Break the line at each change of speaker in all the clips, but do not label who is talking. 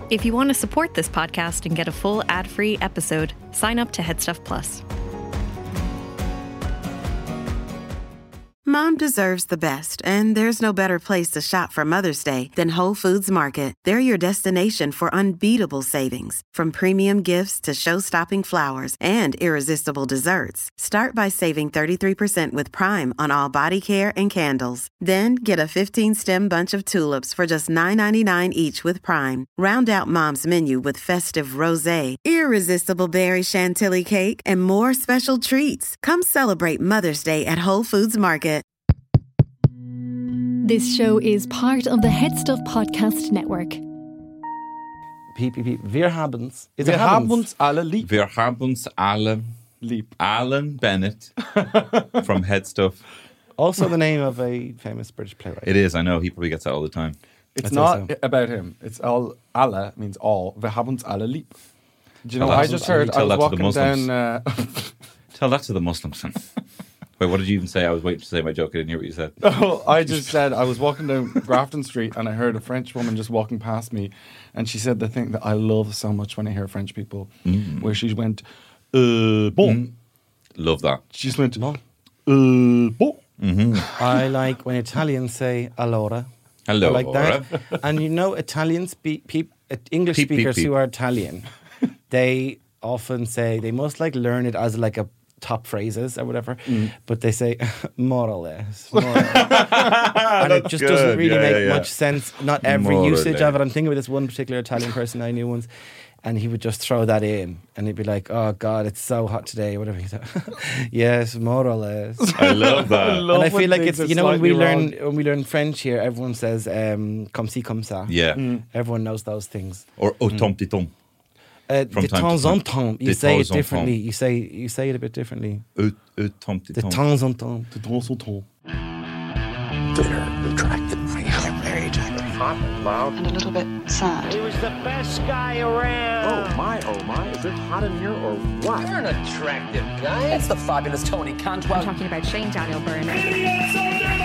If you want to support this podcast and get a full ad-free episode, sign up to Headstuff Plus.
Mom deserves the best, and there's no better place to shop for Mother's Day than Whole Foods Market. They're your destination for unbeatable savings, from premium gifts to show-stopping flowers and irresistible desserts. Start by saving 33% with Prime on all body care and candles. Then get a 15-stem bunch of tulips for just $9.99 each with Prime. Round out Mom's menu with festive rosé, irresistible berry chantilly cake, and more special treats. Come celebrate Mother's Day at Whole Foods Market.
This show is part of the Headstuff Podcast Network.
Piep, piep, piep. Wir haben's.
Wir haben uns alle lieb.
Wir haben uns alle
Lieb.
Alan Bennett from Headstuff.
Also the name of a famous British playwright.
It is, I know. He probably gets that all the time.
It's
I'd say
not
so.
about him. It's all alle means all. Wir haben uns alle lieb. Do you know?
Tell
I
that-
just heard. I
tell
was
that to the
walking
Muslims.
down.
Tell that to the Muslims. Wait, what did you even say? I was waiting to say my joke. I didn't hear what you said.
Oh, I just said I was walking down Grafton Street and I heard a French woman just walking past me, and she said the thing that I love so much when I hear French people, where she went, bon.
Love that.
She just went,
Bon.
bon.
I like when Italians say allora.
Hello,
I like that.
Laura.
And you know, English
Peep,
speakers
peep.
who are Italian, they often say they must like learn it as like a top phrases or whatever, but they say more or less. More or less. And it just doesn't
good.
really
Yeah,
make
yeah.
much sense. Not every
More or
usage of
less.
it. I'm thinking of this one particular Italian person I knew once, and he would just throw that in, and he'd be like, "Oh God, it's so hot today," or whatever he said. Yes, more or less.
I love that.
And I feel like it's, you know, when we
slightly
learn French here, everyone says comme ci comme ça.
Yeah.
Everyone knows those things.
Or au tom ti tom.
De
From time to
temps en
time.
temps, you
De
say it
temps en
differently.
temps.
You say it a bit differently.
Au tom ti
De
tom.
temps en temps.
De temps en temps.
Very attractive. Very attractive. Hot and loud.
And a little bit sad.
He was the best guy around.
Oh my, is it hot in here or what?
You're an attractive guy.
It's the fabulous Tony Cantwell.
I'm talking about Shane Daniel Byrne.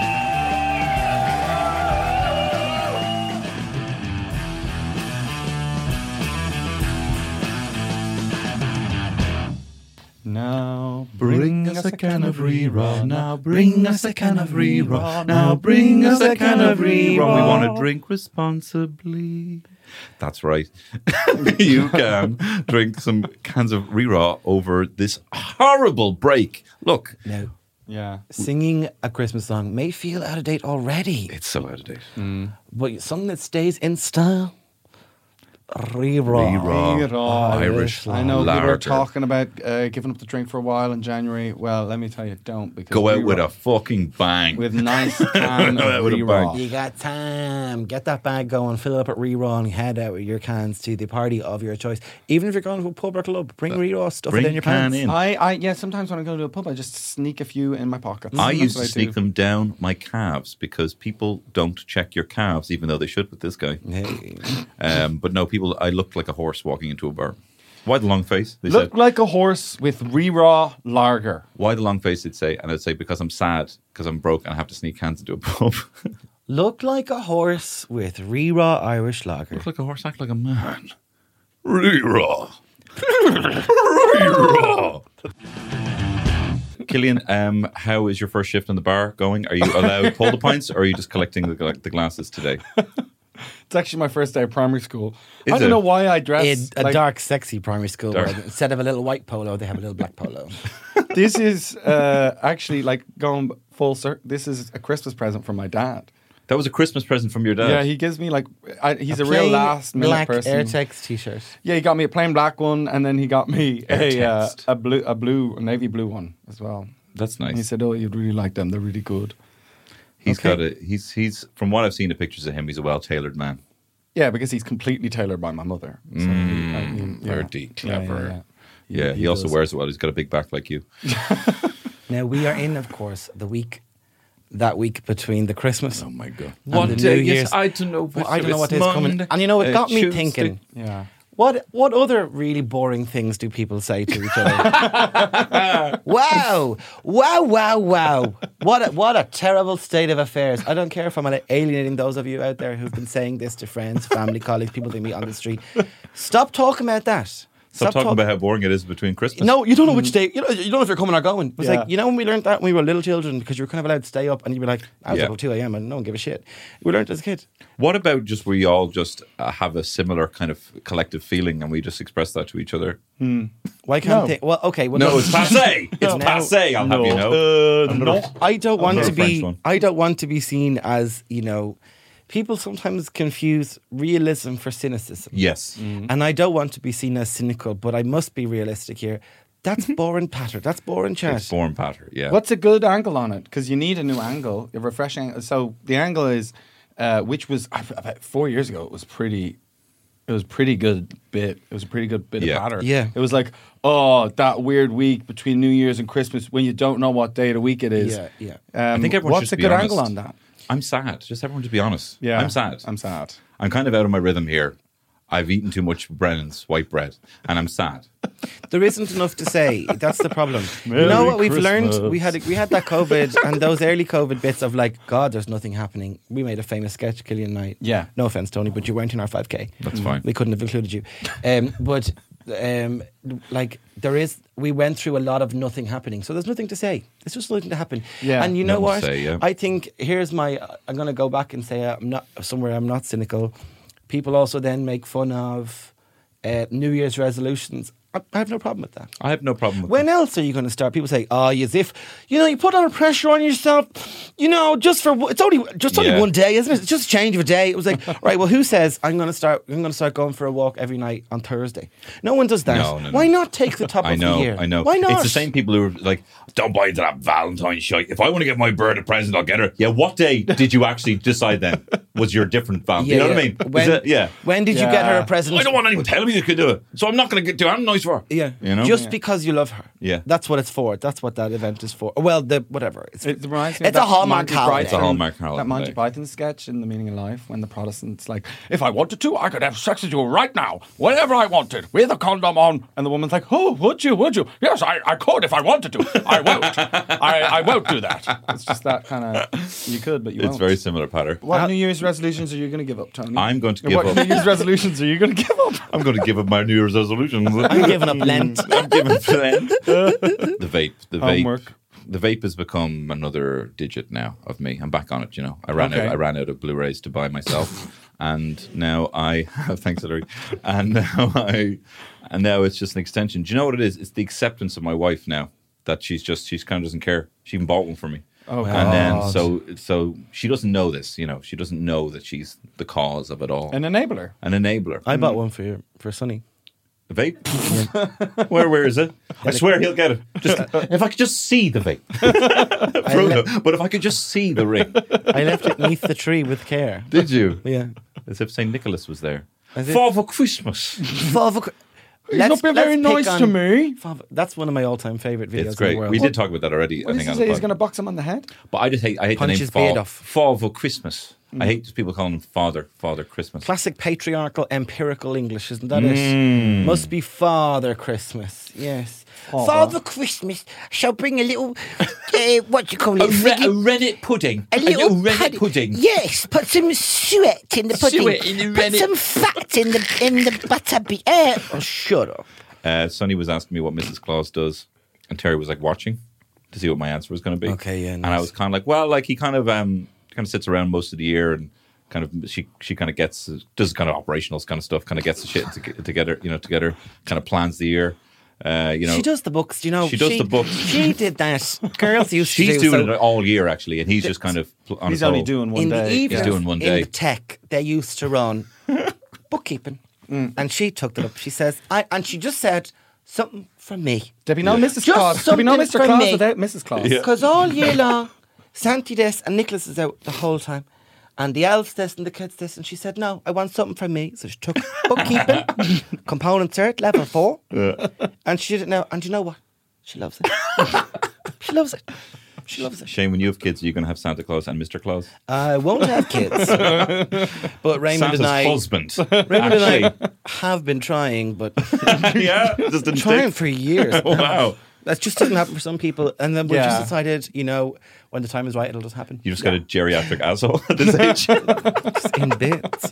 Now
Bring us a can of re-raw. Now bring us a can of re-raw. Now bring us a can of re-raw. We want to drink responsibly. That's right. You can drink some cans of re-raw over this horrible break. Look,
Now,
Yeah.
singing a Christmas song may feel out of date already,
it's so out of date.
but something that stays in style. Re-raw.
Re-raw. Irish
I know people
lager.
are talking about giving up the drink for a while in January. Well, let me tell you, don't. Because
Go out
re-raw-
with a fucking bang.
with nice can
Go out
of
with a
re-raw.
bang.
You got time. Get that bag going. Fill it up at re-raw and head out with your cans to the party of your choice. Even if you're going to a pub or club, bring re-raw, stuff
bring
it in your
can
pants.
in.
Yeah, sometimes when I go to a pub, I just sneak a few in my pockets.
I
That's
used
what
to sneak
do.
them down my calves because people don't check your calves, even though they should with this guy.
Hey.
But no, I looked like a horse walking into a bar. Why the long face? They
Look
said.
like a horse with re-raw lager.
Why the long face? They'd say, and I'd say because I'm sad, because I'm broke, and I have to sneak cans into a pub.
Look like a horse with re-raw Irish lager.
Look like a horse, act like a man. Re-raw. Re-raw. Killian, how is your first shift in the bar going? Are you allowed pull the pints, or are you just collecting the glasses today?
It's actually my first day of primary school.
Is
I don't
it?
know why I dress
In a
like
dark, sexy primary school
Dark.
where instead of a little white polo, they have a little black polo.
this is actually like going full circle. This is a Christmas present from my dad.
That was a Christmas present from your dad.
Yeah, he gives me like he's a real
Plain
last minute
black
person.
Airtex t-shirt.
Yeah, he got me a plain black one, and then he got me
Airtext.
a navy blue one as well.
That's nice.
And he said, "Oh, you'd really like them. They're really good."
He's
Okay.
got a he's from what I've seen the pictures of him, he's a well tailored man.
Yeah, because he's completely tailored by my mother. So
Dirty, clever.
Yeah,
Yeah, he also
does.
wears it well. He's got a big back like you.
Now we are in, of course, that week between the Christmas.
Oh my god!
And the New Year's.
I don't know.
Well, I don't know what is coming. And you know, it got me thinking.
Yeah.
What other really boring things do people say to each other? Wow. What a terrible state of affairs. I don't care if I'm alienating those of you out there who've been saying this to friends, family, colleagues, people they meet on the street. Stop talking about that.
Stop talking about how boring it is between Christmas.
No, you don't know which day. You don't know if you're coming or going. It was
Yeah.
like, you know when we learned that when we were little children, because you were kind of allowed to stay up and you'd be like, I was up at 2 a.m. and no one gave a shit. We learned as a kid.
What about just we all just have a similar kind of collective feeling and we just express that to each other?
Why can't they? Well, okay. Well,
No, it's passé. It's passé, I'll have you know.
No.
I don't want
Another
to
French
be.
one.
I don't want to be seen as, you know, people sometimes confuse realism for cynicism.
Yes.
And I don't want to be seen as cynical, but I must be realistic here. That's boring patter. That's boring chat.
It's form pattern, yeah.
What's a good angle on it? Because you need a new angle, a refreshing. So the angle is, which was about 4 years ago. It was pretty good bit. It was a pretty good bit
Yeah.
of patter.
Yeah.
It was like, oh, that weird week between New Year's and Christmas when you don't know what day of the week it is.
Yeah.
I think everyone
what's
should
a
be
good
honest.
angle on that?
I'm sad. Just everyone to be honest.
Yeah,
I'm sad.
I'm sad.
I'm kind of out of my rhythm here. I've eaten too much Brennan's white bread and I'm sad.
There isn't enough to say. That's the problem. You know what we've learned? We had that COVID and those early COVID bits of like, God, there's nothing happening. We made a famous sketch, Killian Knight.
Yeah.
No offense, Tony, but you weren't in our 5K.
That's fine.
We couldn't have included you. Like we went through a lot of nothing happening. So there's nothing to say. It's just nothing to happen.
Yeah.
And you know
Nothing to
what?
say, yeah.
I think I'm going to go back and say I'm not cynical. People also then make fun of New Year's resolutions. I have no problem with that.
I have no problem with
When else are you going to start? People say, "Oh, as if you put on a pressure on yourself, just for it's only
Yeah.
one day, isn't it? It's just a change of a day." It was like, right, well, who says I'm going to start going for a walk every night on Thursday? No one does that.
No.
Why not take the top
I
of
know,
the year?
I know.
Why not?
It's the same people who are like, don't buy into that Valentine's shit. If I want to get my bird a present, I'll get her. Yeah, what day did you actually decide then? Was your different Valentine?
Yeah,
You know what I
yeah.
mean?
When did you get her a present?
I don't want anyone telling me you could do it. So I'm not going to do anything nice for her.
Yeah,
You know?
just because you love her.
Yeah.
That's what it's for. That's what that event is for. Well, whatever.
It reminds me of
It's a
that
Hallmark
Monty
holiday.
Python-
It's a Hallmark holiday.
That Monty Python sketch in The Meaning of Life when the Protestant's like, if I wanted to, I could have sex with you right now, whenever I wanted, with a condom on. And the woman's like, oh, would you? Yes, I could if I wanted to. I won't. I won't do that. It's just that kind of, you could, but you won't.
It's very similar pattern.
What New Year's resolutions are you going to give up, Tony?
I'm going to give
What
up.
New Year's resolutions are you going to give up?
I'm going to give up my New Year's resolutions.
I'm giving up Lent.
I'm giving up Lent. The vape.
Homework.
The vape has become another digit now of me. I'm back on it, I ran
Okay.
out. I ran out of Blu-rays to buy myself, and now I have. Thanks, Hillary. And now it's just an extension. Do you know what it is? It's the acceptance of my wife now that she's kind of doesn't care. She even bought one for me.
Oh,
And then
God.
so she doesn't know this. She doesn't know that she's the cause of it all.
An enabler.
An enabler.
I bought one for Sonny.
The vape? Where is it? I swear he'll get it. Just if I could just see the vape. Frodo, but if I could just see the ring.
I left it beneath the tree with care.
Did you?
Yeah.
As if St. Nicholas was there.
As if-
For Christmas.
He's not been very nice to me.
That's one of my all-time favourite videos
It's great.
in the world.
We did talk about that already,
What
I
does
think,
he
on
say?
the
He's
pod.
going to box him on the head?
But I hate the
Punch
name
his beard off.
Father Christmas. I hate people calling him Father Christmas.
Classic patriarchal empirical English, isn't that it? Must be Father Christmas. Yes. Father Christmas shall bring a little, what do you call it?
rennet pudding.
A little
rennet pudding.
Yes, put some suet in the pudding.
Suet in the
put
rennet.
some fat in the butter. Oh, shut up.
Sonny was asking me what Mrs. Claus does, and Terry was like watching to see what my answer was going to be.
Okay, yeah,
And I
nice.
was kind of like, well, like he kind of sits around most of the year and kind of she kind of does kind of operational kind of stuff, kind of gets the shit together, together, kind of plans the year.
She does the books,
She does the books.
She did that. Girls used to do
She's doing
so.
it all year actually, and he's just kind of on
He's
his
only
own.
doing one
in
day.
the evening,
He's doing one
in
day.
the tech, they used to run bookkeeping, and she took it up. She says, and she just said something from me,
There'd be no Mrs.
Just
Claus. There'd be no
something
Mr.
from
Claus
me.
without Mrs. Claus.
because all year long, Santi this and Nicholas is out the whole time, and the elves this and the kids this, and she said, no, I want something from me. So she took bookkeeping, component cert, level 4, and she did it now. And you know what? She loves it. She loves it. She loves it.
Shane, when you have kids, are you going to have Santa Claus and Mr. Claus?
I won't have kids, but Raymond
Santa's
and I.
husband.
Raymond and I,
Actually,
have been trying, but
Yeah, just didn't
trying
stick.
for years.
Wow.
That just doesn't happen for some people. And then we
Yeah.
just decided, when the time is right, it'll just happen.
You just got a geriatric asshole at this age.
Just in bits.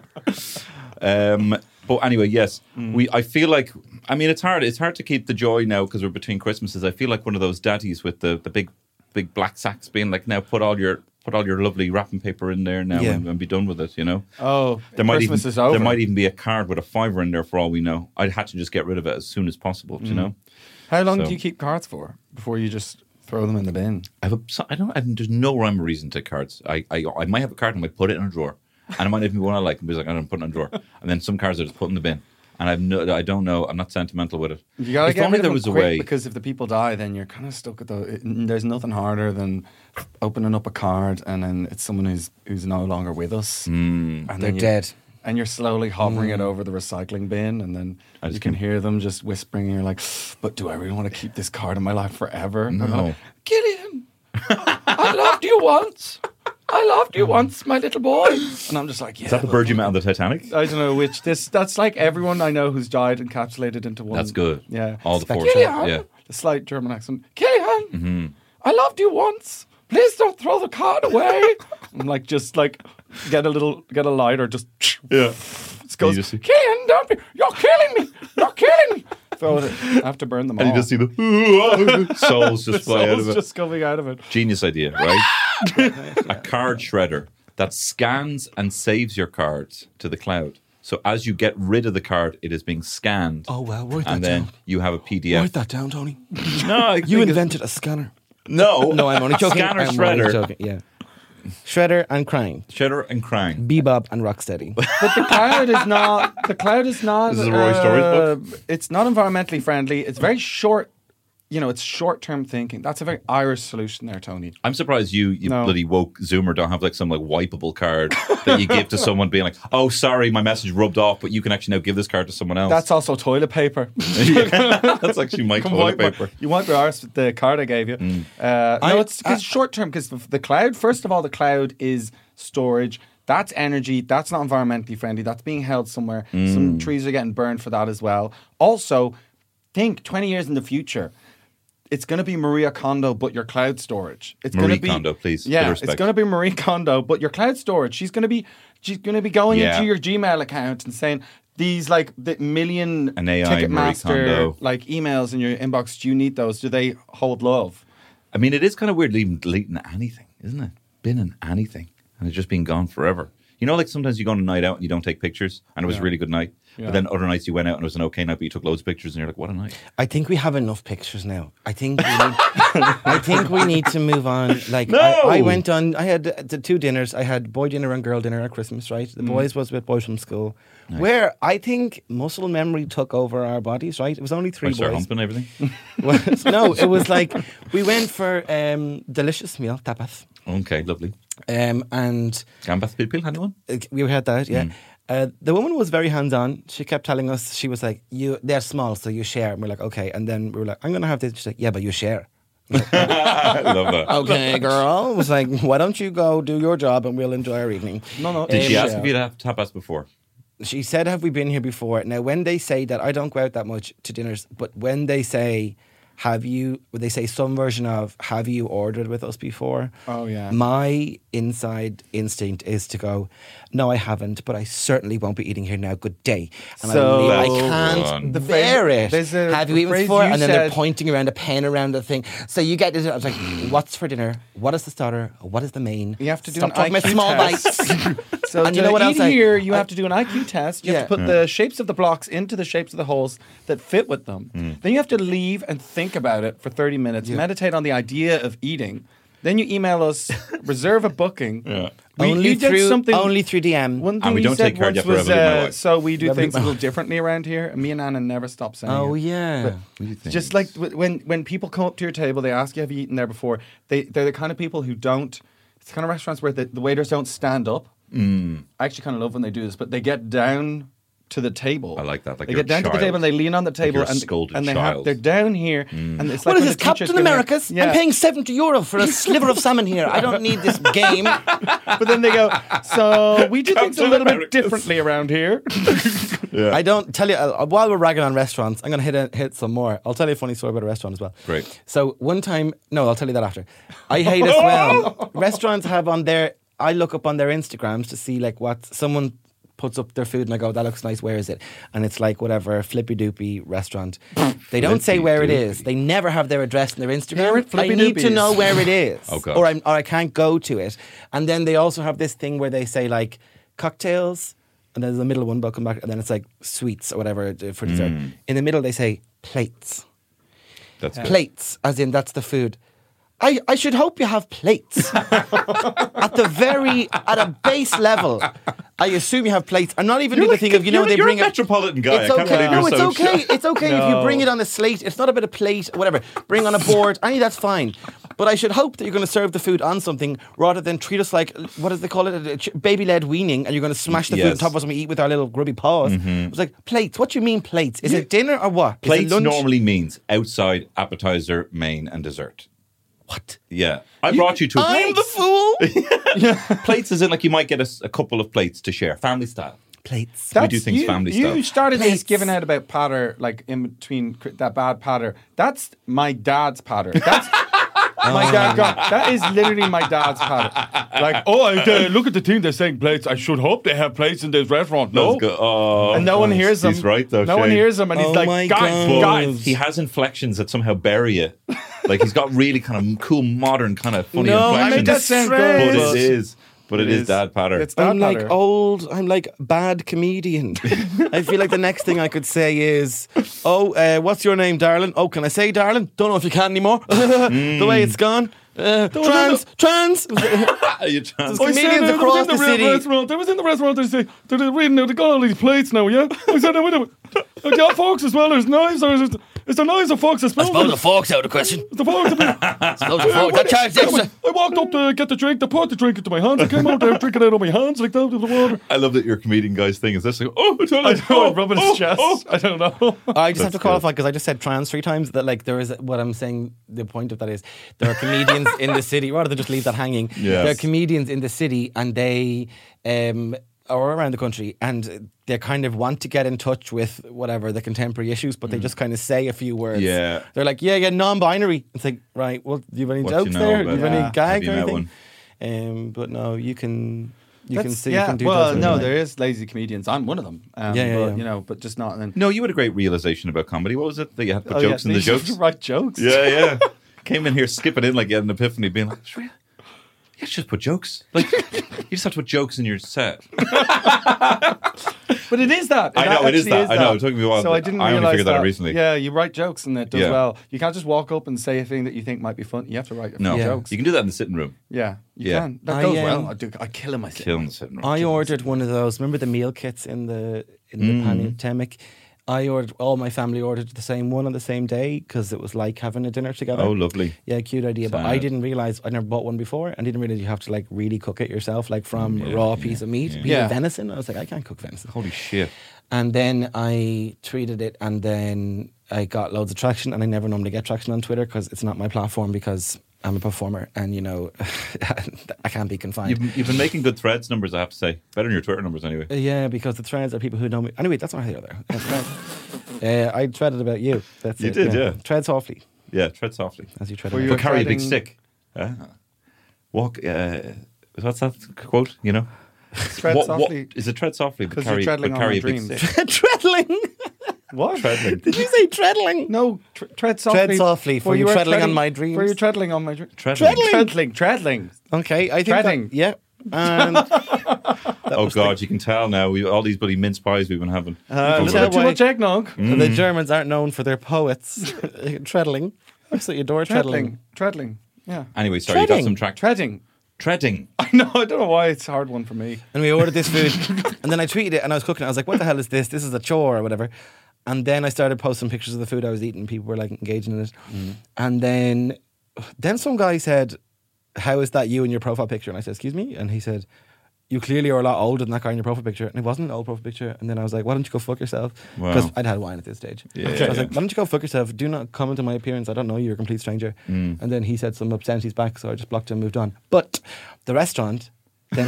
But anyway, yes, I feel like. I mean, it's hard. It's hard to keep the joy now because we're between Christmases. I feel like one of those daddies with the big black sacks, being like, now put all your lovely wrapping paper in there now and be done with it.
Oh,
Christmas
is over.
There might even be a card with a $5 in there for all we know. I'd had to just get rid of it as soon as possible. Do you know?
How long
So-
do you keep cards for before you just throw them in the bin?
There's no rhyme or reason to cards. I might have a card and I might put it in a drawer, and I might even be one I like and be like, I'm putting it in a drawer, and then some cards I just put in the bin. And I don't know. I'm not sentimental with it.
You gotta
if
get
only
rid of
there
them
was a
quick,
way.
because if the people die, then you're kind of stuck at there's nothing harder than opening up a card and then it's someone who's no longer with us, and
They're
then
dead.
and you're slowly hovering it over the recycling bin, and then you can hear them just whispering, and you're like, "But do I really want to keep this card in my life forever?" And I'm
No.
like, Gillian, I loved you once. I loved you once, my little boy. And I'm just like, yeah.
Is that the bird you met on the Titanic?
I don't know which. That's like everyone I know who's died encapsulated into one.
That's good.
Yeah.
All the four.
Gillian,
Yeah.
the slight German accent. Gillian, I loved you once. Please don't throw the card away. I'm like, just like, get a lighter, just
Yeah.
It goes,
You just see-
Gillian, don't be, you're killing me. You're killing me. Throw it. I have to burn them all.
And you just see the souls just fly out of it.
just coming out of it.
Genius idea, right? A card shredder that scans and saves your cards to the cloud. So as you get rid of the card, it is being scanned.
Oh, well, write that
and then
down.
you have a PDF.
Write that down, Tony.
No,
You invented a scanner.
No,
No, I'm only joking.
Scanner
I'm only
shredder.
joking, yeah. Shredder and crying.
Shredder and crying.
Bebop and Rocksteady.
But the cloud is not. The cloud is not.
This is a Roy Stories book?
It's not environmentally friendly. It's very short. It's short-term thinking. That's a very Irish solution there, Tony.
I'm surprised you
No.
bloody woke Zoomer don't have like some like wipeable card that you give to someone being like, oh, sorry, my message rubbed off, but you can actually now give this card to someone else.
That's also toilet paper.
That's actually my
Come
toilet
wipe
paper.
You wipe your arse with the card I gave you. No, it's short-term because the cloud. First of all, the cloud is storage. That's energy. That's not environmentally friendly. That's being held somewhere. Some trees are getting burned for that as well. Also, think 20 years in the future. It's going to be Maria Kondo, but your cloud storage. It's
Marie
going to be
Kondo, please. Bit
Yeah,
of
it's
respect.
going to be Marie Kondo, but your cloud storage. She's going to be going
Yeah.
into your Gmail account and saying these like the million
An AI Marie
Ticketmaster
Kondo.
like emails in your inbox. Do you need those? Do they hold love?
I mean, it is kind of weird deleting anything, isn't it? Binning anything and it's just been gone forever. Like sometimes you go on a night out and you don't take pictures and it was a really good night.
Yeah.
But then other nights you went out and it was an okay night, but you took loads of pictures and you're like, what a night.
I think we have enough pictures now. I think we need to move on. Like
No!
I went on. I had the two dinners. I had boy dinner and girl dinner at Christmas. Right, the boys was with boys from school, where I think muscle memory took over our bodies. Right, it was only three
I start
boys.
humping everything.
No, it was like we went for delicious meal tapas,
Okay, lovely.
and
Gambas Pilpil, anyone?
we had that. Yeah. The woman was very hands-on. She kept telling us, she was like, they're small, so you share. And we're like, okay. And then we were like, I'm going to have this. She's like, yeah, but you share.
I love that.
Okay, girl. I was like, why don't you go do your job and we'll enjoy our evening.
No.
Did she ask
Yeah.
if you'd have tapas before?
She said, have we been here before? Now, when they say that, I don't go out that much to dinners, but when they say, they say some version of, have you ordered with us before?
Oh, yeah.
My inside instinct is to go, no, I haven't, but I certainly won't be eating here now. Good day. And
So-
I
That's
can't
good.
bear it.
there's a
Have you eaten
phrase
before?
you
And then they're
said-
pointing around a pen around the thing. So you get this. I was like, what's for dinner? What is the starter? What is the main?
You have to do
Stop
an
talking about
IQ
small
test.
bites.
So
And
to
you know what
eat
else
here, you have to do an IQ test. You have to
Yeah.
put the shapes of the blocks into the shapes of the holes that fit with them. Then you have to leave and think about it for 30 minutes, meditate on the idea of eating. Then you email us, reserve a booking.
Yeah.
Only
you did
through
something.
DM.
One thing
we
you
don't
said
take card
once
yet for
was,
Revolut, my wife.
so we do
Revolut,
things a
my
little
wife.
differently around here. And me and Anna never stop saying
Oh,
it.
yeah.
Just like when people come up to your table, they ask you, have you eaten there before? They're the kind of people who don't, it's the kind of restaurants where the waiters don't stand up. I actually kind of love when they do this, but they get down to the table.
I like that. Like
they
you're
get down
a
to the
child.
table and they lean on the table
you're a
and
scolded
they
child.
they're down here and it's like
What is
when
this,
the teacher's
Captain
giving
America's?
Yeah.
I'm paying €70 for a sliver of salmon here. I don't need this game.
But then they go, so we do things a
Captain
little bit
America's.
differently around here.
I don't tell you, while we're ragging on restaurants, I'm going to hit some more. I'll tell you a funny story about a restaurant as well.
Great.
So one time, no, I'll tell you that after. I hate as well. Restaurants have on their, I look up on their Instagrams to see like what someone puts up their food and I go, that looks nice, where is it? And it's like whatever, flippy doopy restaurant. They don't say where it is. They never have their address in their Instagram. I need to know where it is.
Oh, God.
Or I can't go to it. And then they also have this thing where they say like cocktails, and then there's a middle one, but I'll come back, and then it's like sweets or whatever for dessert. In the middle they say plates.
That's good.
Plates, as in that's the food. I should hope you have plates. At a base level, I assume you have plates. I'm not even doing the thing of, they
you're
bring
a metropolitan guy.
It's
I can't
okay.
believe
No,
you're
it's
so
okay. It's okay if you bring it on a slate. It's not about a plate or whatever. Bring on a board. I think that's fine. But I should hope that you're going to serve the food on something rather than treat us like, what do they call it? Baby-led weaning, and you're going to smash the food on top of us and we eat with our little grubby paws. It's like, plates. What do you mean plates? Is it dinner or what? Is it
Plates
lunch?
normally means outside, appetizer, main, and dessert.
What?
Yeah. I brought you to
I'm the fool.
plates is in like you might get a couple of plates to share, family style.
Plates.
We do things family style.
You started this
Plates.
giving out about patter, like in between that bad patter. That's my dad's patter. That's my dad got. That is literally my dad's patter. Like, look at the thing they're saying plates. I should hope they have plates in this restaurant. No,
That's good. Oh,
and no one hears him.
He's right though.
No one
Shane.
hears him, and he's
Oh
like,
my
guys.
He has inflections that somehow bury you. Like he's got really kind of cool, modern, kind of funny
No, I
inflections.
made that sound good.
But it is dad patter.
It's dad
I'm like
patter.
I'm like bad comedian. I feel like the next thing I could say is, what's your name, darling? Oh, can I say darling? Don't know if you can anymore. The way it's gone. Trans.
You chance.
There's comedians across the city.
They was in the restaurant. They're reading out. They got all these plates now. Yeah, I said, they got forks as well. There's knives. Is there knives or forks? I suppose
the fork's out of the question.
the forks.
That charged extra.
I walked up to get the drink. They poured the drink into my hands. I came out there drinking out of my hands like that with the water.
I love that your comedian guy's thing is this. Like,
I'm rubbing his chest. I don't know.
I just have to
That's
qualify because I just said trans 3 times. That like there is what I'm saying. The point of that is there are comedians in the city. Rather than just leave that hanging,
Yes.
there are comedians in the city, and they or around the country, and they kind of want to get in touch with whatever the contemporary issues, but they just kind of say a few words.
Yeah.
They're like, non-binary. It's like, right, well, do you have any
What do you
jokes
know
there?
about
Do you have
that?
any gags
Have
or
you met
anything? But no, you can see you
Yeah,
can do
well,
jokes
no,
with
there is lazy comedians. I'm one of them.
Yeah.
But just not. And
No, you had a great realization about comedy. What was it? That you had to put
Oh,
jokes in the jokes?
Write jokes.
Yeah. Came in here skipping in like you had an epiphany, being like, "Shreya, you just put jokes. Like you just have to put jokes in your set."
But it is that.
I know, it is
actually
that. I know, it took me a while,
So I
but
didn't
I only
realize
figured that out recently.
Yeah, you write jokes and it does
Yeah.
well. You can't just walk up and say a thing that you think might be fun. You have to write a few
No,
jokes.
you can do that in the sitting room.
Yeah, you
Yeah.
can. That
I,
goes well. I kill him.
Kill in the sitting room.
I ordered one of those. Remember the meal kits in the pandemic? I ordered. All my family ordered the same one on the same day because it was like having a dinner together.
Oh, lovely.
Yeah, cute idea. But I
Sad.
didn't realize I never bought one before, and didn't realize you have to like really cook it yourself, like from raw piece of meat, piece
Yeah.
of venison. I was like, I can't cook venison.
Holy shit.
And then I treated it, and then I got loads of traction, and I never normally get traction on Twitter because it's not my platform because I'm a performer, and I can't be confined.
You've been making good threads numbers, I have to say. Better than your Twitter numbers, anyway.
Yeah, because the threads are people who know me. Anyway, that's not here there. I threaded about you. That's
You
it,
did, yeah.
Tread softly
Yeah, tread softly.
as you tread.
Were
on
you
my-
But carry a big
treading-
stick. Walk. What's that quote? You know?
Tread softly.
Is it tread softly? But
'Cause you're
carry,
treadling
but
on
carry
my
a big
dreams.
stick.
Treadling.
What?
Treadling.
Did you say treadling?
No, tread softly.
Tread softly, for
Were
you
were
treadling on my dreams.
Were you treadling on my dreams?
Treadling.
Treadling.
Okay, I think
Treading.
that, yeah. And
Oh God, you can tell now. All these bloody mince pies we've been having.
A
Over
little
there.
bit too much eggnog.
the Germans aren't known for their poets. Treadling. Absolutely adore treadling.
Treadling. Yeah.
Anyway, sorry, you got
Treading.
some track.
Treading.
Treading.
No, I don't know why it's a hard one for me.
And we ordered this food, and then I tweeted it, and I was cooking it. I was like, "What the hell is this? This is a chore or whatever." And then I started posting pictures of the food I was eating. People were like engaging in it, and then some guy said, "How is that you in your profile picture?" And I said, "Excuse me," and he said, you clearly are a lot older than that guy in your profile picture. And it wasn't an old profile picture. And then I was like, why don't you go fuck yourself?
Wow.
Because I'd had wine at this stage.
Yeah,
so I was like, why don't you go fuck yourself? Do not comment on my appearance. I don't know you. You're a complete stranger. And then he said some obscenities back, so I just blocked him and moved on. But the restaurant, then...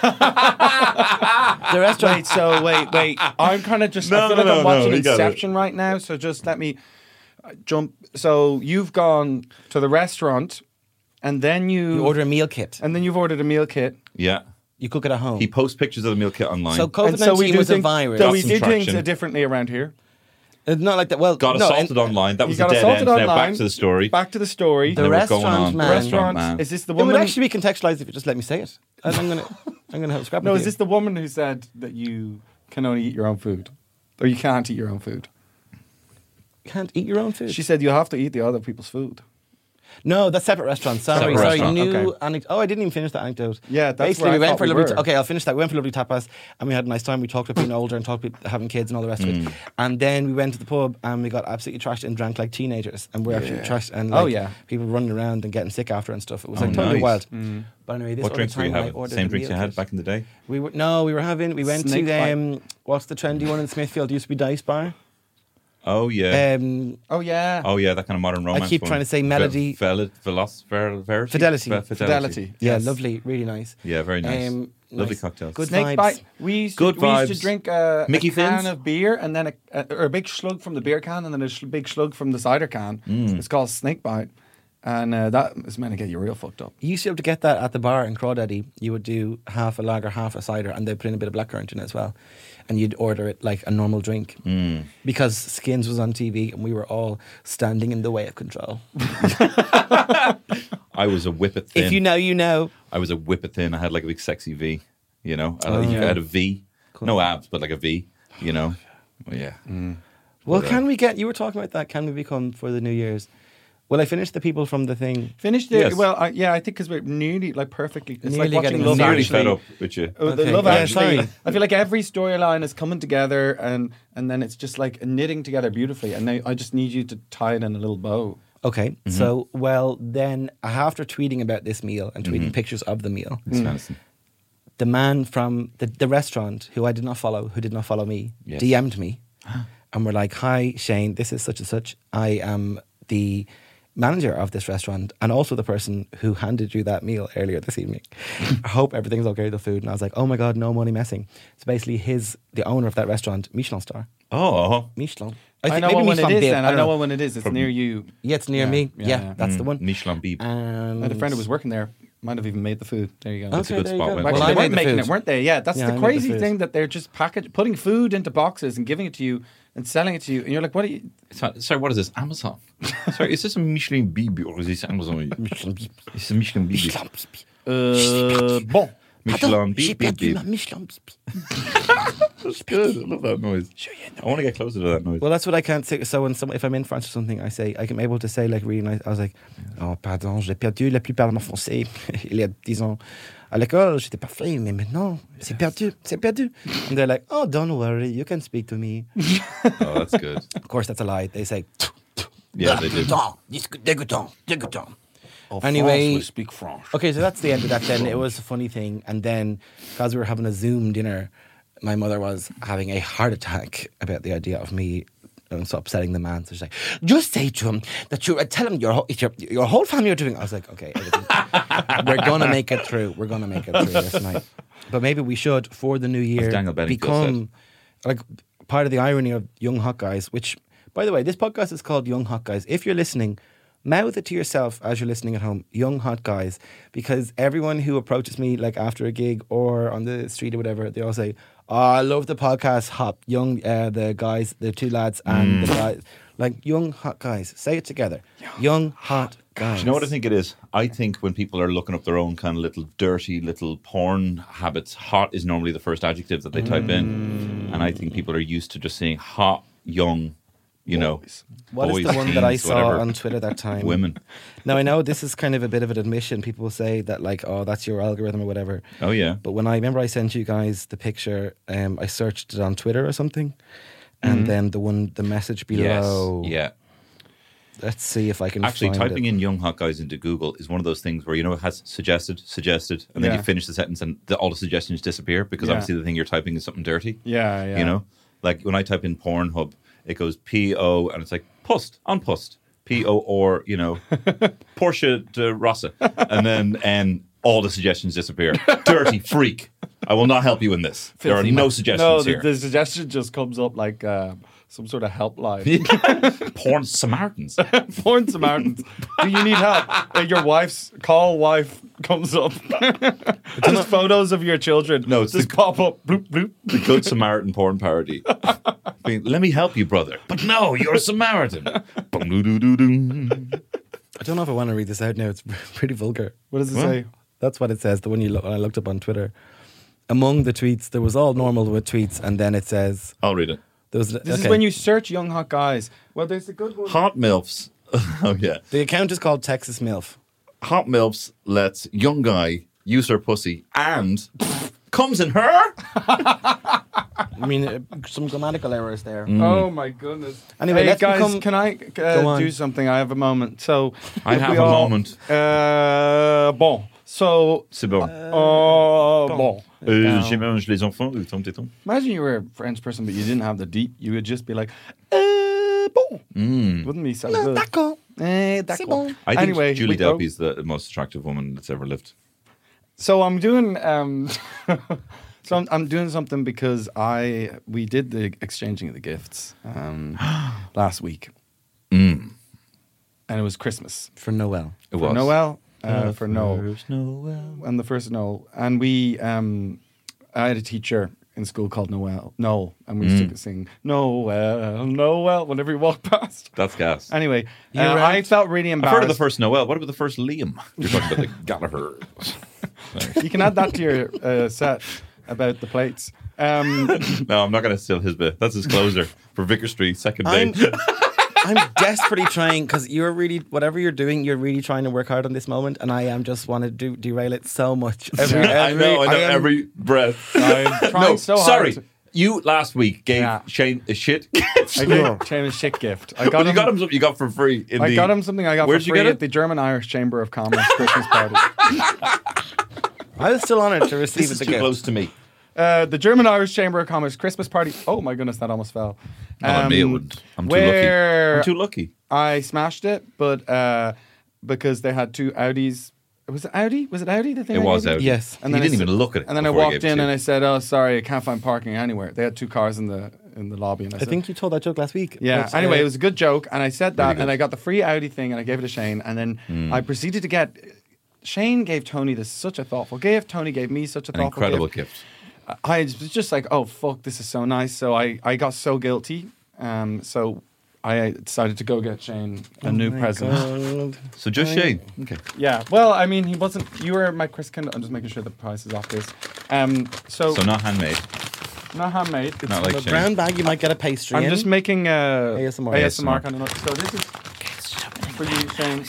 the restaurant...
Wait. I'm kind of just... I feel like I'm watching Inception right now, so just let me jump. So you've gone to the restaurant, and then
You order a meal kit.
And then you've ordered a meal kit.
Yeah.
You cook it at home.
He posts pictures of the meal kit online.
So COVID-19 was a virus.
So we
some
do things
traction.
differently around here.
Not like that. Well,
got assaulted online. That was the dead end. Now back to the story.
Back to the story.
The restaurant man.
The restaurant. Is this the
It
woman?
would actually be contextualized if you just let me say it. I'm gonna have a scrap.
No,
with
is
you.
this the woman who said that you can only eat your own food, or you can't eat your own food?
You can't eat your own food?
She said you have to eat the other people's food.
No, that's separate restaurants. Sorry,
Separate restaurant.
new
Okay.
anecdote. Oh, I didn't even finish that anecdote.
Yeah, that's
basically
where I
we went
thought
for a
we
lovely.
were.
Okay, I'll finish that. We went for a lovely tapas, and we had a nice time. We talked about being older and talked about having kids and all the rest of it. And then we went to the pub and we got absolutely trashed and drank like teenagers, and we're actually trashed and like, people running around and getting sick after and stuff. It was like totally
nice.
wild. But anyway, this
What
other
drinks were you
time I
having?
ordered
Same
a
drinks you
meal
had
kit.
back in the day?
We went
Snake
to what's the trendy one in Smithfield? It used to be Dice Bar.
Oh, yeah.
Oh yeah.
Oh, yeah, that kind of modern romance
keep
one.
trying to say Melody.
Fidelity.
Yeah, lovely, really nice.
Yeah, very nice. Lovely
nice.
cocktails.
Good
Snake
vibes.
bite. We used to
Good
drink
Mickey
a can
Fins?
of beer and then a big slug from the beer can and then a big slug from the cider can. It's called Snake Bite. And that is meant to get you real fucked up.
You used to be able to get that at the bar in Crawdaddy. You would do half a lager, half a cider, and they'd put in a bit of blackcurrant in it as well. And you'd order it like a normal drink. Because Skins was on TV and we were all standing in the way of control.
I was a whippet thin.
If you know, you know.
I was a whippet thin. I had like a big sexy V, you know? I had a V. Cool. No abs, but like a V, you know? Well, yeah.
Well, can we get... You were talking about that. Can we become for the New Year's? Will I finish the people from the thing?
Finished it?
Yes.
Well, I think because we're nearly, like, perfectly... It's
Nearly
like watching
getting
Love
Nearly
Actually.
fed up with you.
The Love
Yeah,
Actually.
sorry.
I feel like every storyline is coming together and then it's just like knitting together beautifully. And now I just need you to tie it in a little bow.
Okay, so, well, then, after tweeting about this meal and tweeting pictures of the meal, the man from the restaurant, who I did not follow, who did not follow me, DM'd me and were like, hi, Shane, this is such and such. I am the manager of this restaurant and also the person who handed you that meal earlier this evening. I hope everything's okay with the food. And I was like, oh my God, no money messing. So basically the owner of that restaurant, Michelin star.
Oh.
Michelin.
I know
maybe
what one it
Michelin
is
Bib,
then. I know what one it is. It's near you.
Yeah, it's near me. Yeah, that's the one.
Michelin Bib.
And
The friend who was working there might have even made the food. There you go.
That's a good
there you
spot.
go.
When-
Actually,
Well, I
they weren't
made the
making
food.
it, weren't they? Yeah, that's
Yeah, I
the
made the
crazy
food.
thing that they're just putting food into boxes and giving it to you and selling it to you. And you're like, what are you...
Sorry, what is this? Amazon? Sorry, is this a Michelin Bib or is this Amazon?
Michelin Bib.
It's a Michelin Bib.
Bon.
Michelin
J'ai
Bib.
perdu ma Michelin Bib.
That's good. I love that noise. I want to get closer to that noise.
Well, that's what I can't say. So if I'm in France or something, I'm able to say like really nice. I was like, oh pardon, j'ai perdu la plupart de mon français il y a 10 ans. À l'école, j'étais parfait, mais maintenant, c'est perdu. And they're like, oh, don't worry, you can speak to me.
Oh, that's good.
Of course, that's a lie. They say,
Yeah, they do.
dégoûtant.
Anyway, we speak French.
Okay, so that's the end of that then. It was a funny thing. And then, because we were having a Zoom dinner, my mother was having a heart attack about the idea of me so upsetting the man. So she's like, just say to him that tell him your whole family are doing. I was like, okay, we're going to make it through. We're going to make it through this night. But maybe we should, for the new year,
Daniel Bedingfield
become like part of the irony of Young Hot Guys, which, by the way, this podcast is called Young Hot Guys. If you're listening, mouth it to yourself as you're listening at home, Young Hot Guys, because everyone who approaches me like after a gig or on the street or whatever, they all say, oh, I love the podcast Hop, Young, the guys, the two lads and the guys, like Young Hot Guys. Say it together. Young Hot Guys.
Do you know what I think it is? I think when people are looking up their own kind of little dirty little porn habits, hot is normally the first adjective that they type in. And I think people are used to just saying hot, young, you know.
What is
boys,
the one that I
teens,
saw
whatever.
on Twitter that time?
Women.
Now, I know this is kind of a bit of an admission. People will say that, like, oh, that's your algorithm or whatever.
Oh, yeah.
But when I remember I sent you guys the picture, I searched it on Twitter or something. And then the message below.
Yes. Yeah.
Let's see if I can
Actually,
find
typing
it.
in young hot guys into Google is one of those things where, it has suggested, and then
Yeah.
you finish the sentence and all the suggestions disappear because
Yeah.
obviously the thing you're typing is something dirty.
Yeah.
Like when I type in Pornhub, it goes P-O and it's like Pust, on Pust. P-O or, Porsche de Rossa. And then all the suggestions disappear. Dirty freak. I will not help you in this. There are no suggestions here.
The suggestion just comes up like some sort of helpline.
Porn Samaritans.
Porn Samaritans. Do you need help? Your wife's call wife comes up. Just photos of your children.
No, it's
just pop up. Bloop, bloop.
The Good Samaritan porn parody. Let me help you, brother. But no, you're a Samaritan. Bum-doo-doo-doo-doo.
I don't know if I want to read this out now. It's pretty vulgar.
What does it say?
That's what it says. The one when I looked up on Twitter. Among the tweets, there was all normal with tweets, and then it says...
I'll read it.
This is when you search young hot guys. Well, there's a good one.
Hot MILFs. Oh, yeah.
The account is called Texas MILF.
Hot MILFs lets young guy use her pussy and comes in her.
I mean, some grammatical errors there.
Oh my goodness.
Anyway,
hey,
let's
guys,
become-
can I do something? I have a moment. So
I
if
have
we
a
all-
moment.
Bon. So
C'est bon.
bon.
J'ai mange les enfants ou ton téton.
Imagine you were a French person, but you didn't have the deep. You would just be like, bon. Wouldn't be so good.
D'accord.
D'accord.
C'est bon.
I think
Anyway,
Julie
we go.
Delpy is the most attractive woman that's ever lived.
So I'm doing so I'm doing something because we did the exchanging of the gifts last week. And it was Christmas.
For Noel.
It
For
was.
Noel. For Noel.
First Noel.
And the first Noel. And we I had a teacher in school called Noel, and we used to sing Noel, Noel whenever we walked past.
That's gas.
Anyway,
You're
I
right.
felt really
I've
embarrassed.
heard of the first Noel. What about the first Liam? You're talking about the Gallagher.
You can add that to your set about the plates.
No, I'm not going to steal his bit. That's his closer for Vicar Street, second
I'm,
date.
I'm desperately trying, because you're really, whatever you're doing, you're really trying to work hard on this moment, and I am just want to derail it so much.
I know,
am-
every breath.
I'm trying so hard.
Sorry. You last week gave
Yeah.
Shane a shit.
I gave Shane a shit gift. I got
You got him something you got for free.
I got him something I got
Where'd
for
you
free
get it?
at the German-Irish Chamber of Commerce Christmas party.
I was still honoured to receive
This
it.
is
The
too
gift.
close to me.
The German-Irish Chamber of Commerce Christmas party. Oh my goodness, that almost fell.
Not on me, it wouldn't. I'm too
where
lucky. I'm too lucky.
I smashed it, but because they had two Audis. Was it Audi? Was it Audi? The thing
It
I
was
gave you?
out.
Yes.
And
He
then
didn't
I
even look at it.
And then I
before
walked
gave it
in
to
and
you.
I said, "Oh, sorry, I can't find parking anywhere." They had two cars in the lobby, and I
I
said,
think you told that joke last week.
yeah.
But,
Anyway, it was a good joke, and I said that,
Really good.
and I got the free Audi thing, and I gave it to Shane, and then I proceeded to get. Shane gave Tony such a thoughtful gift. Tony gave me such a
An
thoughtful
incredible
gift.
gift.
I was just like, oh fuck, this is so nice. So I got so guilty. So I decided to go get Shane a new present.
God.
So just Shane. Okay.
Yeah. Well, I mean, he wasn't. You were my Chris Kindle. I'm just making sure the price is off this. So
So not handmade.
not handmade. It's
Not like
A
Shane.
brown bag, you might get a pastry
I'm
in.
just making
ASMR.
ASMR kind of noise. So this is for you, Shane.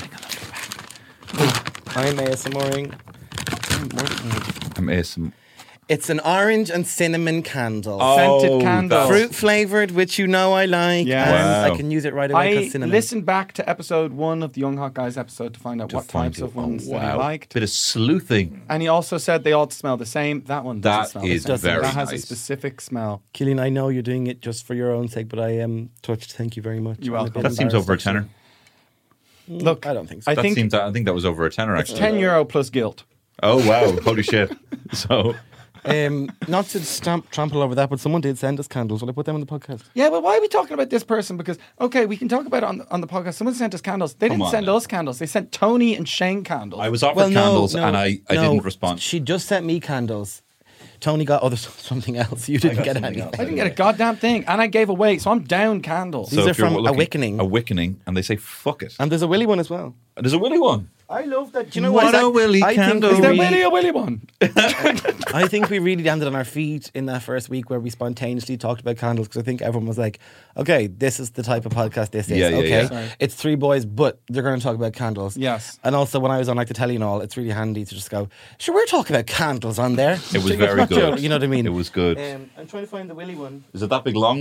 I'm ASMRing.
I'm ASM.
It's an orange and cinnamon candle.
Scented candles.
Fruit flavoured, which you know I like.
Yeah.
And
Wow.
I can use it right away
I
because cinnamon.
listened back to episode 1 of the Young Hot Guys episode to find out what types of ones that he liked.
Bit of sleuthing.
And he also said they all smell the same. That one doesn't
That
smell
is
the same.
very
That has a
nice.
specific smell.
Killian, I know you're doing it just for your own sake, but I am touched. Thank you very much.
You're
I'm a
welcome.
bit
That seems over a
embarrassed,
tenner.
actually.
Look,
I don't think so.
I
That
think
seems. I think that was over a tenner
it's
actually.
€10 plus guilt.
Oh wow! Holy shit! So
Not to trample over that, but someone did send us candles. Will I put them on the podcast?
Yeah, but why are we talking about this person? Because, okay, we can talk about it on the podcast. Someone sent us candles. They
Come
didn't
on
send
now.
us candles. They sent Tony and Shane candles.
I was offered candles and I
no.
didn't respond.
She just sent me candles. Tony got something else. You didn't get anything.
I didn't get a goddamn thing. And I gave away, so I'm down candles.
These are
if you're
from
looking-
Awakening.
Awakening, and they say fuck it.
And there's a Willy one as well.
There's a Willy one.
I love that. Do you know
What
what?
a Willy
I think
candle.
Is there
we-
really a Willy one?
I think we really landed on our feet in that first week where we spontaneously talked about candles because I think everyone was like, okay, this is the type of podcast this is.
Yeah, yeah,
okay.
yeah.
Sorry.
It's three boys, but they're going to talk about candles.
Yes.
And also when I was on Like to Tell You and all, it's really handy to just go, sure, we're talking about candles on there.
It was very good.
You know what I mean?
It was good.
I'm trying to find the Willy one.
Is it that big long one?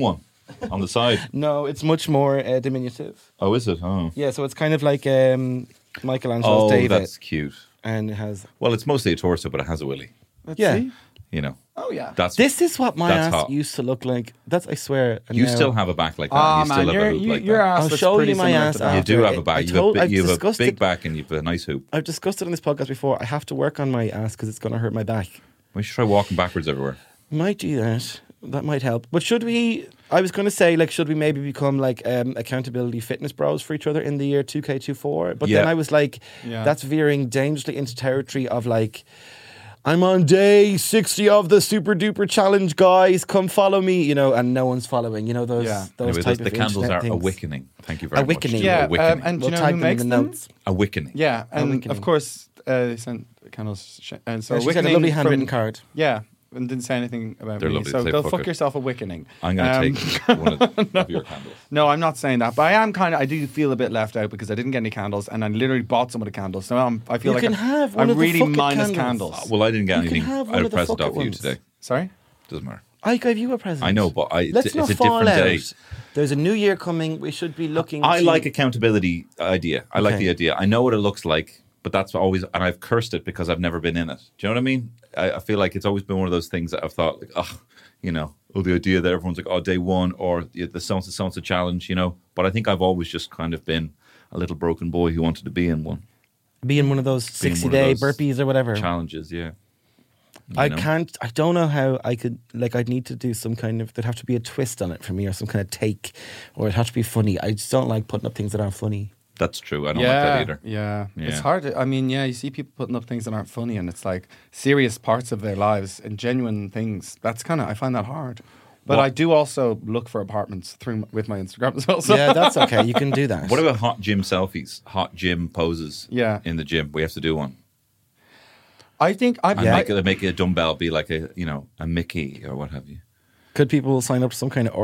on the side.
No, it's much more diminutive.
Oh, is it? Oh.
Yeah, so it's kind of like Michelangelo's David.
Oh, that's cute.
And it has...
Well, it's mostly a torso, but it has a willy.
Let's
Yeah.
see.
You know.
Oh, yeah.
This is what my
that's
ass
hot.
used to look like. That's, I swear. And
You
now-
still have a back like that.
Oh,
you still
man,
have a hoop like
your
that.
ass
I'll
looks
show
pretty
you my
similar
ass
to that.
You
after.
do have a
I
back.
told-
You
I've
have a
discussed
big
it.
back and you've a nice hoop.
I've discussed it on this podcast before. I have to work on my ass because it's going to hurt my back.
We should try walking backwards everywhere.
Might do that. That might help. But should we... I was going to say, like, should we maybe become, like, accountability fitness bros for each other in the year 2K24? But then
Yeah.
I was like,
Yeah.
that's veering dangerously into territory of, like... I'm on day 60 of the super duper challenge, guys. Come follow me, you know, and no one's following. You know those
Yeah.
those
Anyway,
type
the
of
candles
internet
are
things.
awakening. Thank you very
Awakening.
much.
Yeah,
Awakening.
and do
We'll
you know
type
who
them in
makes
the
them?
notes.
Awakening.
Yeah, and
Awakening.
of course, they sent candles. And so
Yeah, she said a
Awakening
lovely handwritten
from-
card.
Yeah, and didn't say anything about
They're
me.
lovely.
So
Say
go
fuck
fuck
it.
yourself, Awakening.
I'm going to take one of your candles.
No, I'm not saying that, but I am I do feel a bit left out because I didn't get any candles, and I literally bought some of the candles. So I feel
You
like
can have one
I'm
of the
really
fuck it
minus
candles.
candles.
Well, I didn't get
You can
anything
have one
out
of
of
the
present
fuck
off
it
you
ones.
today.
Sorry?
Doesn't matter.
I gave you a present.
I know, but
Let's
it's
not
a
fall
different
out.
day.
There's a new year coming. We should be looking.
I
to-
like accountability idea. I like
Okay.
the idea. I know what it looks like, but that's always, and I've cursed it because I've never been in it. Do you know what I mean? I feel like it's always been one of those things that I've thought, like, oh, you know, the idea that everyone's like, oh, day one, or the so-and-so challenge, you know. But I think I've always just kind of been a little broken boy who wanted to be in one.
Being one of those
Being one of
60-day
those
burpees or whatever.
Challenges, yeah.
I
know?
can't. I don't know how I could. Like, I'd need to do some kind of. There'd have to be a twist on it for me, or some kind of take, or it'd have to be funny. I just don't like putting up things that aren't funny.
That's true. I don't like that either.
Yeah.
Yeah.
It's hard. I mean, yeah, you see people putting up things that aren't funny, and it's like serious parts of their lives and genuine things. That's kind of, I find that hard. But
What-
I do also look for apartments with my Instagram as well. So.
Yeah, that's okay. You can do that.
What about hot gym selfies? Hot gym poses?
Yeah.
In the gym. We have to do one.
I think
And make a dumbbell be like a, you know, a Mickey or what have you.
Could people sign up for some kind of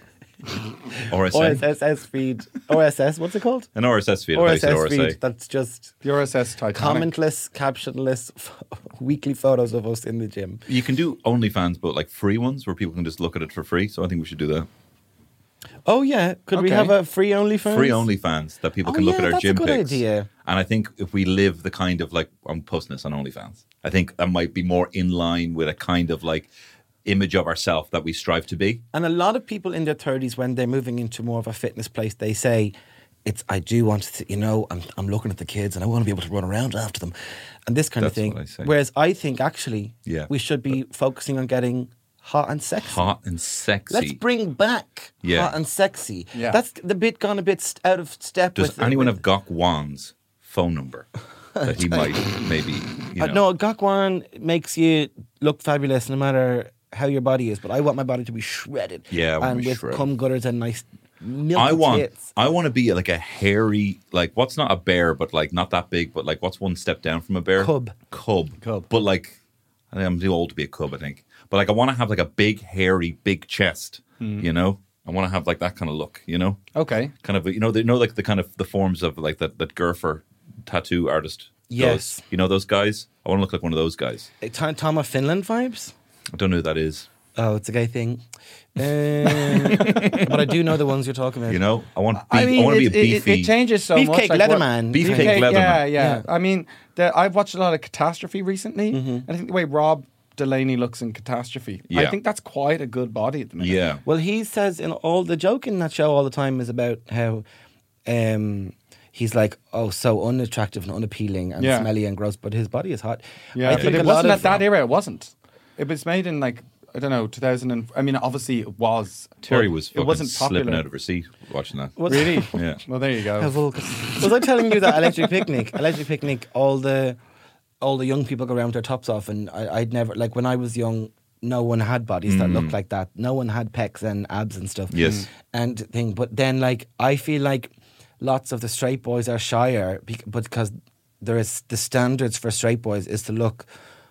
RSA.
OSS feed? OSS, what's it called?
An RSS feed. I thought you said
RSS
RSA.
feed. That's just
the RSS Titanic.
commentless, captionless, weekly photos of us in the gym.
You can do OnlyFans, but like free ones where people can just look at it for free. So I think we should do that.
Oh yeah, could we
Okay.
have a free OnlyFans?
Free OnlyFans that people
Oh,
can look
yeah,
at our
that's a
gym
good
pics.
idea.
And I think if we live the kind of like, I'm posting this on OnlyFans, I think that might be more in line with a kind of like image of ourselves that we strive to be.
And a lot of people in their 30s, when they're moving into more of a fitness place, they say, I do want to, you know, I'm looking at the kids and I want to be able to run around after them and this kind
That's
of thing.
what I say.
Whereas I think actually
Yeah.
we should be focusing on getting hot and sexy.
Hot and sexy.
Let's bring back
Yeah.
hot and sexy.
Yeah.
That's the bit gone a bit out of step
Does
with...
anyone
with,
have Gok Wan's phone number that he might maybe, you know?
No, Gokwan makes you look fabulous no matter how your body is, but I want my body to be shredded.
Yeah, I want to
and
be
with
shredded.
cum gutters and nice milky
I want
tits.
to be like a hairy, like what's not a bear, but like not that big, but like what's one step down from a bear?
Cub.
But like, I think I'm too old to be a cub, I think. But like, I want to have like a big, hairy, big chest. You know, I want to have like that kind of look. You know,
Okay.
kind of like the kind of the forms of like that Gerfer tattoo artist.
Yes.
does. You know those guys. I want to look like one of those guys.
Tom of Finland vibes?
I don't know who that is.
Oh, it's a gay thing. But I do know the ones you're talking about.
You know, I want
I mean,
to be a
it
beefy.
changes so much.
Beefcake
like
Leatherman.
Beefcake Leatherman.
Yeah.
Yeah.
I mean, I've watched a lot of Catastrophe recently, and I think the way Rob Delaney looks in Catastrophe, I
Yeah.
think that's quite a good body at the minute.
Yeah.
Well, he says in all the joke in that show all the time is about how he's like, oh, so unattractive and unappealing and
Yeah.
smelly and gross, but his body is hot.
Yeah,
I
but
think
it
a lot
wasn't
of-
at that era. It wasn't. It was made in like, I don't know, 2000. I mean, obviously it was.
Terry
but
was
It
fucking
wasn't
slipping
popular.
out of her seat watching that.
Really?
Yeah.
Well, there you
How
go.
vulgar. Was I telling you that Electric Picnic, all the young people go around with their tops off, and I'd never, like when I was young, no one had bodies that looked like that. No one had pecs and abs and stuff.
Yes.
And thing, but then like I feel like lots of the straight boys are shyer, but because there is the standards for straight boys is to look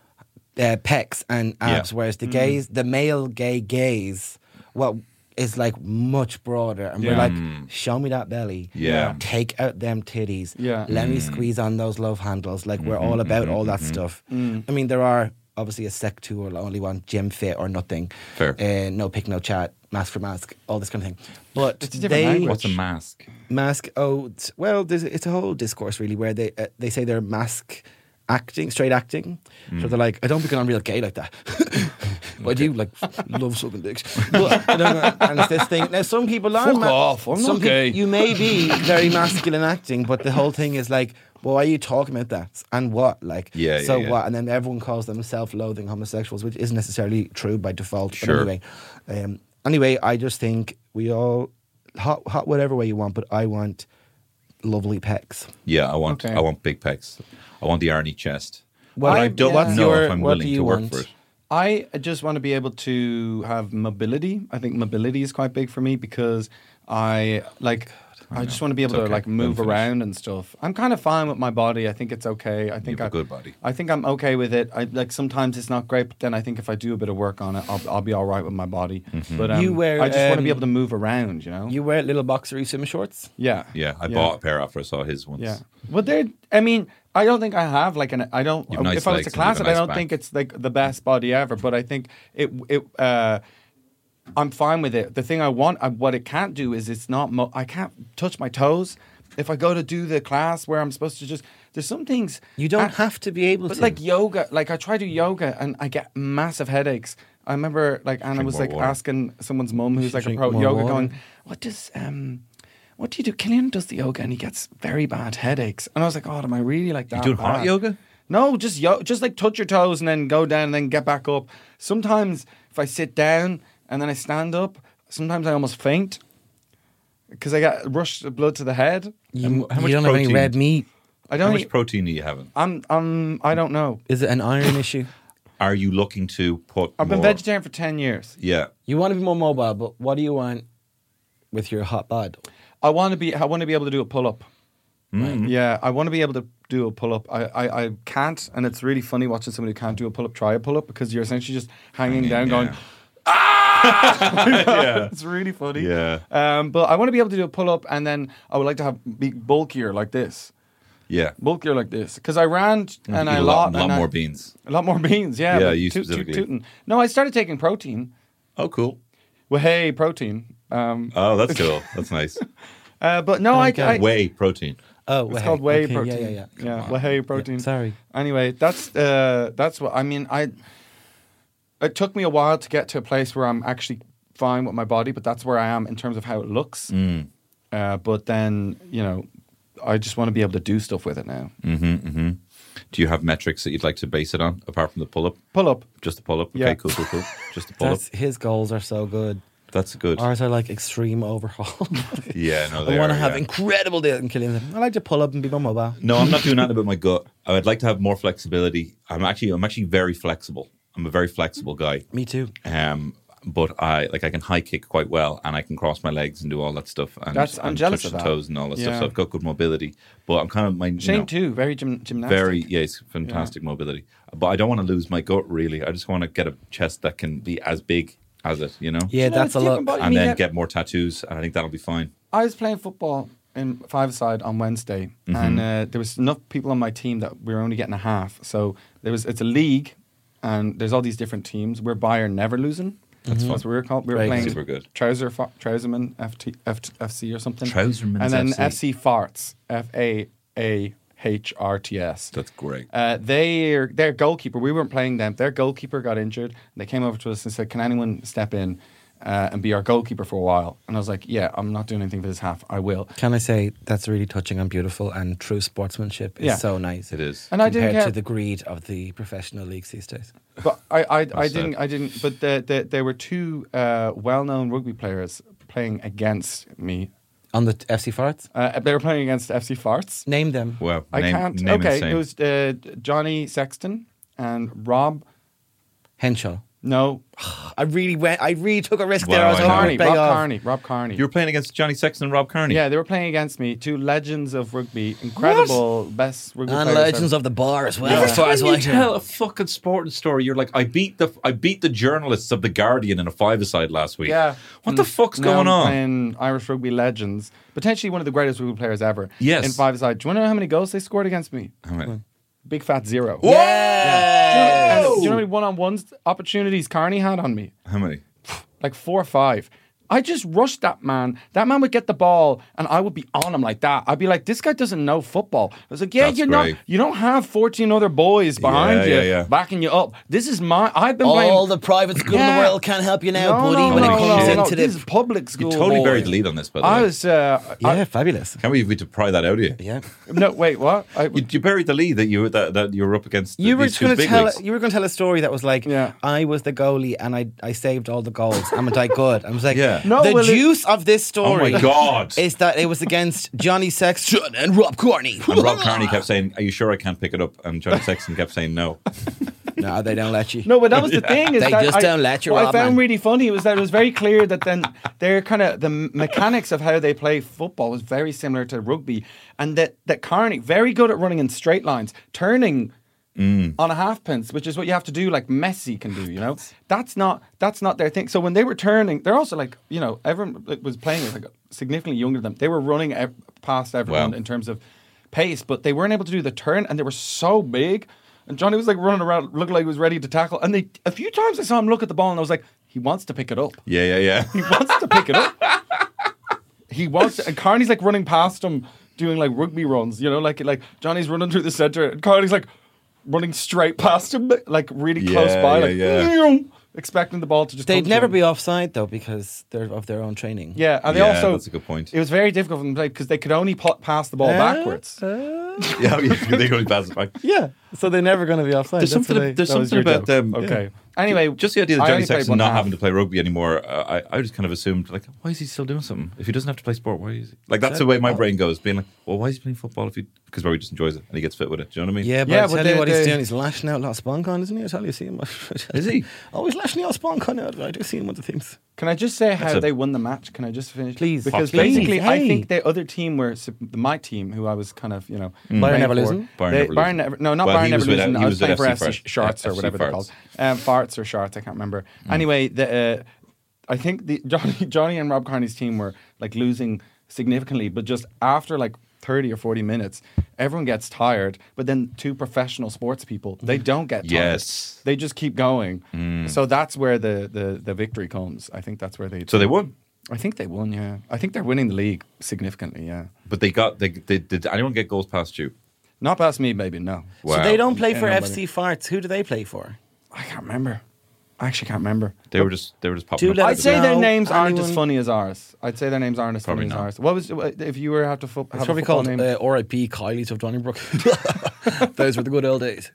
pecs and abs,
Yeah.
whereas the gays, the male gay gaze, is like much broader, and we're
Yeah.
like, show me that belly,
Yeah.
take out them titties,
Yeah.
let me squeeze on those love handles. Like we're all about all that stuff. I mean, there are obviously a sect who will only want gym fit or nothing.
Fair.
No pick, no chat, mask for mask, all this kind of thing. But
It's a different language.
What's a mask?
mask. It's a whole discourse really where they say they're mask acting, straight acting. So they're like, I don't become real gay like that. But I do like love sucking dicks. But, and it's this thing. Now some people are
Fuck off, I'm not gay.
You may be very masculine acting, but the whole thing is like, well, why are you talking about that? And what? Like,
Yeah,
so
yeah.
what? And then everyone calls them self-loathing homosexuals, which isn't necessarily true by default.
Sure.
But anyway, I just think we all hot whatever way you want, but I want lovely pecs.
Yeah, I want
Okay.
big pecs. I want the Arnie chest.
Well,
But I don't
what's
know
your-
if I'm
what
willing
do you
to work
want?
for it.
I just want to be able to have mobility. I think mobility is quite big for me because I just want to be able
It's
to
okay.
like move
Let me finish.
around and stuff. I'm kind of fine with my body. I think it's okay. I think
have a good body.
I think I'm okay with it. I like sometimes it's not great, but then I think if I do a bit of work on it, I'll be all right with my body.
Mm-hmm.
But
You wear,
I just want to be
um,
able to move around. You know.
You wear little boxery swim shorts?
Yeah.
Yeah, I bought a pair after I saw his once.
Yeah. Well, I mean, I don't think I have like I don't.
You've nice
if I was
legs
to
and
class
you've
it,
a
I
nice
don't
back.
think it's like the best body ever. But I think I'm fine with it. The thing I want, what it can't do is it's not. I can't touch my toes. If I go to do the class where I'm supposed to there's some things
You don't have to be able
But
to.
like yoga, like I try to do yoga and I get massive headaches. I remember like Anna
Drink
was
more
like
water.
asking someone's mum who's like a
drink
pro
more
yoga,
water.
going, what do you do? Killian does the yoga and he gets very bad headaches. And I was like, oh, am I really like that?
You doing hot
bad?
yoga?
No, just like touch your toes and then go down and then get back up. Sometimes if I sit down and then I stand up, sometimes I almost faint because I get rushed blood to the head.
you,
how
you
much
don't have any
protein?
red meat.
I
How
don't.
much protein are you having?
I don't know.
Is it an iron issue?
Are you looking to put
I've been
more-
vegetarian for 10 years.
Yeah.
You want to be more mobile, but what do you want with your hot bod?
I want to be able to do a pull up.
Mm-hmm.
Yeah, I want to be able to do a pull up. I can't, and it's really funny watching somebody who can't do a pull up try a pull up because you're essentially just hanging down,
yeah.
going.
Yeah.
It's really funny.
Yeah.
But I want to be able to do a pull up, and then I would like to be bulkier like this.
Yeah.
Bulkier like this because I ran and
Eat
I
a lot more beans.
A lot more beans, yeah.
Yeah,
but
you specifically.
tootin'. No, I started taking protein.
Oh, cool.
Whey protein.
Oh, that's cool. That's nice.
But no, I
Whey protein.
Oh,
It's called whey
okay,
protein.
Yeah.
Whey protein.
sorry.
Anyway, that's what I mean. It took me a while to get to a place where I'm actually fine with my body, but that's where I am in terms of how it looks. But then, I just want to be able to do stuff with it now.
Do you have metrics that you'd like to base it on apart from the pull up?
Pull up.
Just the pull up?
Yeah.
Okay, cool. Just the pull up.
His goals are so good.
That's good.
Ours are like extreme overhaul.
Yeah, no,
I
they
want to
are,
have
yeah.
incredible days and Killian. I like to pull up and be more mobile.
No, I'm not doing that about my gut. I would like to have more flexibility. I'm actually very flexible. I'm a very flexible guy.
Me too.
But I can high kick quite well, and I can cross my legs and do all that stuff. And,
I'm jealous
touch
of
the
that.
toes and all that stuff.
Yeah.
So I've got good mobility. But I'm kind of
Shane too, very gymnastic.
very yes, fantastic mobility. But I don't want to lose my gut really. I just want to get a chest that can be as big as it,
Yeah,
know,
that's
it's
a lot.
different, but-
and
you
then
get-
get more tattoos, and I think that'll be fine.
I was playing football in five-a-side on Wednesday, and there was enough people on my team that we were only getting a half. So it's a league, and there's all these different teams. We're Bayern never losing. That's what we were called. We were
Right.
playing
Super good.
Trouserman FC or something.
Trouserman's
and then
FC.
FC Farts, FAAHRTS.
That's great.
Their goalkeeper. We weren't playing them. Their goalkeeper got injured. They came over to us and said, "Can anyone step in and be our goalkeeper for a while?" And I was like, "Yeah, I'm not doing anything for this half. I will."
Can I say that's really touching and beautiful, and true sportsmanship is
Yeah.
so nice.
It is.
And I didn't
compared
care.
to the greed of the professional leagues these days.
But I
sad.
didn't. But there were two well-known rugby players playing against me.
On the FC Farts?
They were playing against FC Farts.
Name them.
Wow.
I can't.
Name and
Okay,
same.
it was Johnny Sexton and Rob.
Henshaw.
No,
I really took a risk
Wow,
there. I was
I know.
hoping
Carney.
it would pay off.
Rob Carney.
You were playing against Johnny Sexton and Rob Kearney.
Yeah, they were playing against me. Two legends of rugby, incredible, best rugby
And
players
legends
ever.
of the bar as well.
Yeah.
As far as
When
I
you
can.
tell a fucking sporting story, you're like, I beat the journalists of the Guardian in a five-a-side last week.
Yeah.
What the fuck's
Now
going
I'm
on?
playing Irish rugby legends. Potentially one of the greatest rugby players ever.
Yes.
In five-a-side. Do you want to know how many goals they scored against me?
How many?
big fat zero.
Whoa!
And do you know how many one-on-ones opportunities Carney had on me?
How many?
Like 4 or 5. I just rushed that man. That man would get the ball and I would be on him like that. I'd be like, this guy doesn't know football. I was like, yeah,
That's great.
you don't have 14 other boys behind you backing you up. This is I've been playing.
All the private school in the world can't help you now, buddy.
When
it comes into
this is public school.
You totally
boy.
buried the lead on this, by the way.
I was,
fabulous.
Can't we to pry that out of you?
Yeah.
No, wait, what?
You buried the lead that you were up against.
You were
these two
going to
big
tell.
wigs.
You were going to tell a story that was like, I was the goalie and I saved all the goals. I'm a die good. I was like, the juice of this story.
Oh my God!
Is that it was against Johnny Sexton and Rob Kearney.
And Rob Kearney kept saying, "Are you sure I can't pick it up?" And Johnny Sexton kept saying, "No."
No, they don't let you.
No, but that was the thing. Is
they
that
just don't let you.
What
Rob,
I found
man.
really funny was that it was very clear that then they're kind of the mechanics of how they play football was very similar to rugby, and that Carney very good at running in straight lines, turning on a halfpence, which is what you have to do, like Messi can do. You know, that's not their thing. So when they were turning, they're also like, you know, everyone was playing with like significantly younger than them. They were running past everyone in terms of pace, but they weren't able to do the turn, and they were so big. And Johnny was like running around, looking like he was ready to tackle. And a few times I saw him look at the ball, and I was like, he wants to pick it up.
Yeah.
He wants to pick it up. He wants to, and Carney's like running past him, doing like rugby runs, you know, like Johnny's running through the centre, and Carney's like running straight past him, like really close by, expecting the ball to just.
They'd
come
never
to him.
be offside though because they're of their own training.
Yeah, and they also.
That's a good point.
It was very difficult for them to play because they could only pass the ball backwards.
They go past it back.
Yeah, so they're never going to be offside.
There's something about them.
Okay. Anyway,
just the idea that
I
Johnny
only played
Sexton
one
not
half.
having to play rugby anymore, I just kind of assumed, like, why is he still doing something? If he doesn't have to play sport, why is he? Like, that's the way my brain goes, being like, well, why is he playing football because he just enjoys it and he gets fit with it? Do you know what I mean?
Yeah, but I tell you what he's doing. He's lashing out a lot of Sponcon, isn't he? I tell you, see him.
Is he?
Always lashing out Sponcon out. I do see him with the things.
Can I just say how they won the match? Can I just finish?
Please.
Because basically, I think the other team were my team, who I was kind of, you know,
Bayern never losing?
Bayern never losing. I was playing for FC Sharts or whatever they're called. Farts or Sharts, I can't remember. Anyway, I think Johnny and Rob Kearney's team were like losing significantly, but just after like 30 or 40 minutes, everyone gets tired. But then two professional sports people, they don't get tired.
Yes.
They just keep going. So that's where the victory comes. I think that's where they.
So they won.
I think they won. Yeah, I think they're winning the league significantly. Yeah,
but did anyone get goals past you?
Not past me, maybe. No.
Wow.
So they don't play for FC Farts. Who do they play for?
I can't remember. I actually can't remember.
They were just popping up.
I'd say their names aren't
anyone?
as funny as ours. I'd say their names aren't as funny as ours. What was if you were have to have
It's
a
probably
football
called
name?
R.I.P. Kylie's of Donnybrook. Those were the good old days.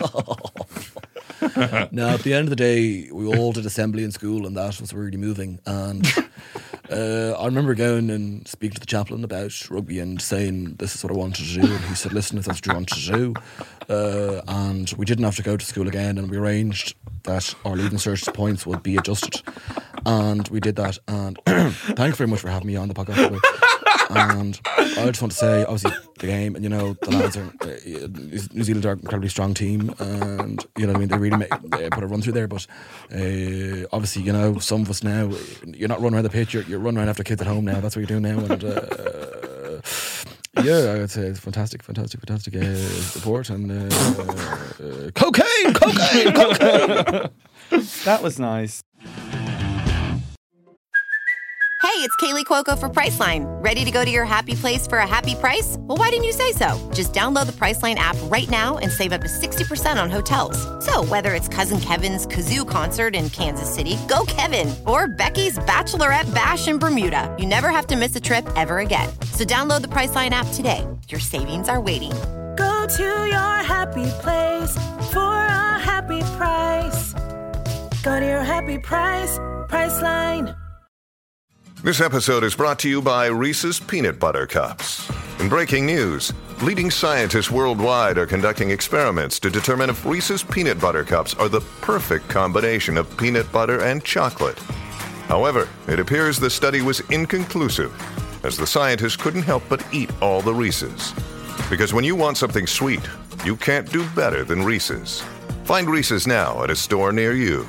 Now, at the end of the day, we all did assembly in school, and that was really moving. And I remember going and speaking to the chaplain about rugby and saying, this is what I wanted to do. And he said, listen, if that's what you want to do. And we didn't have to go to school again, and we arranged that our leaving cert points would be adjusted. And we did that. And thanks very much for having me on the podcast. And I just want to say, obviously, the game, and you know, the lads are New Zealand are an incredibly strong team, and you know what I mean, they really put a run through there. But obviously, you know, some of us now, you're not running around the pitch, you're running around after kids at home now. That's what you're doing now. And yeah, I would say it's fantastic support and cocaine.
That was nice.
Hey, it's Kaylee Cuoco for Priceline. Ready to go to your happy place for a happy price? Well, why didn't you say so? Just download the Priceline app right now and save up to 60% on hotels. So whether it's Cousin Kevin's Kazoo Concert in Kansas City, go Kevin, or Becky's Bachelorette Bash in Bermuda, you never have to miss a trip ever again. So download the Priceline app today. Your savings are waiting.
Go to your happy place for a happy price. Go to your happy price, Priceline.
This episode is brought to you by Reese's Peanut Butter Cups. In breaking news, leading scientists worldwide are conducting experiments to determine if Reese's Peanut Butter Cups are the perfect combination of peanut butter and chocolate. However, it appears the study was inconclusive, as the scientists couldn't help but eat all the Reese's. Because when you want something sweet, you can't do better than Reese's. Find Reese's now at a store near you.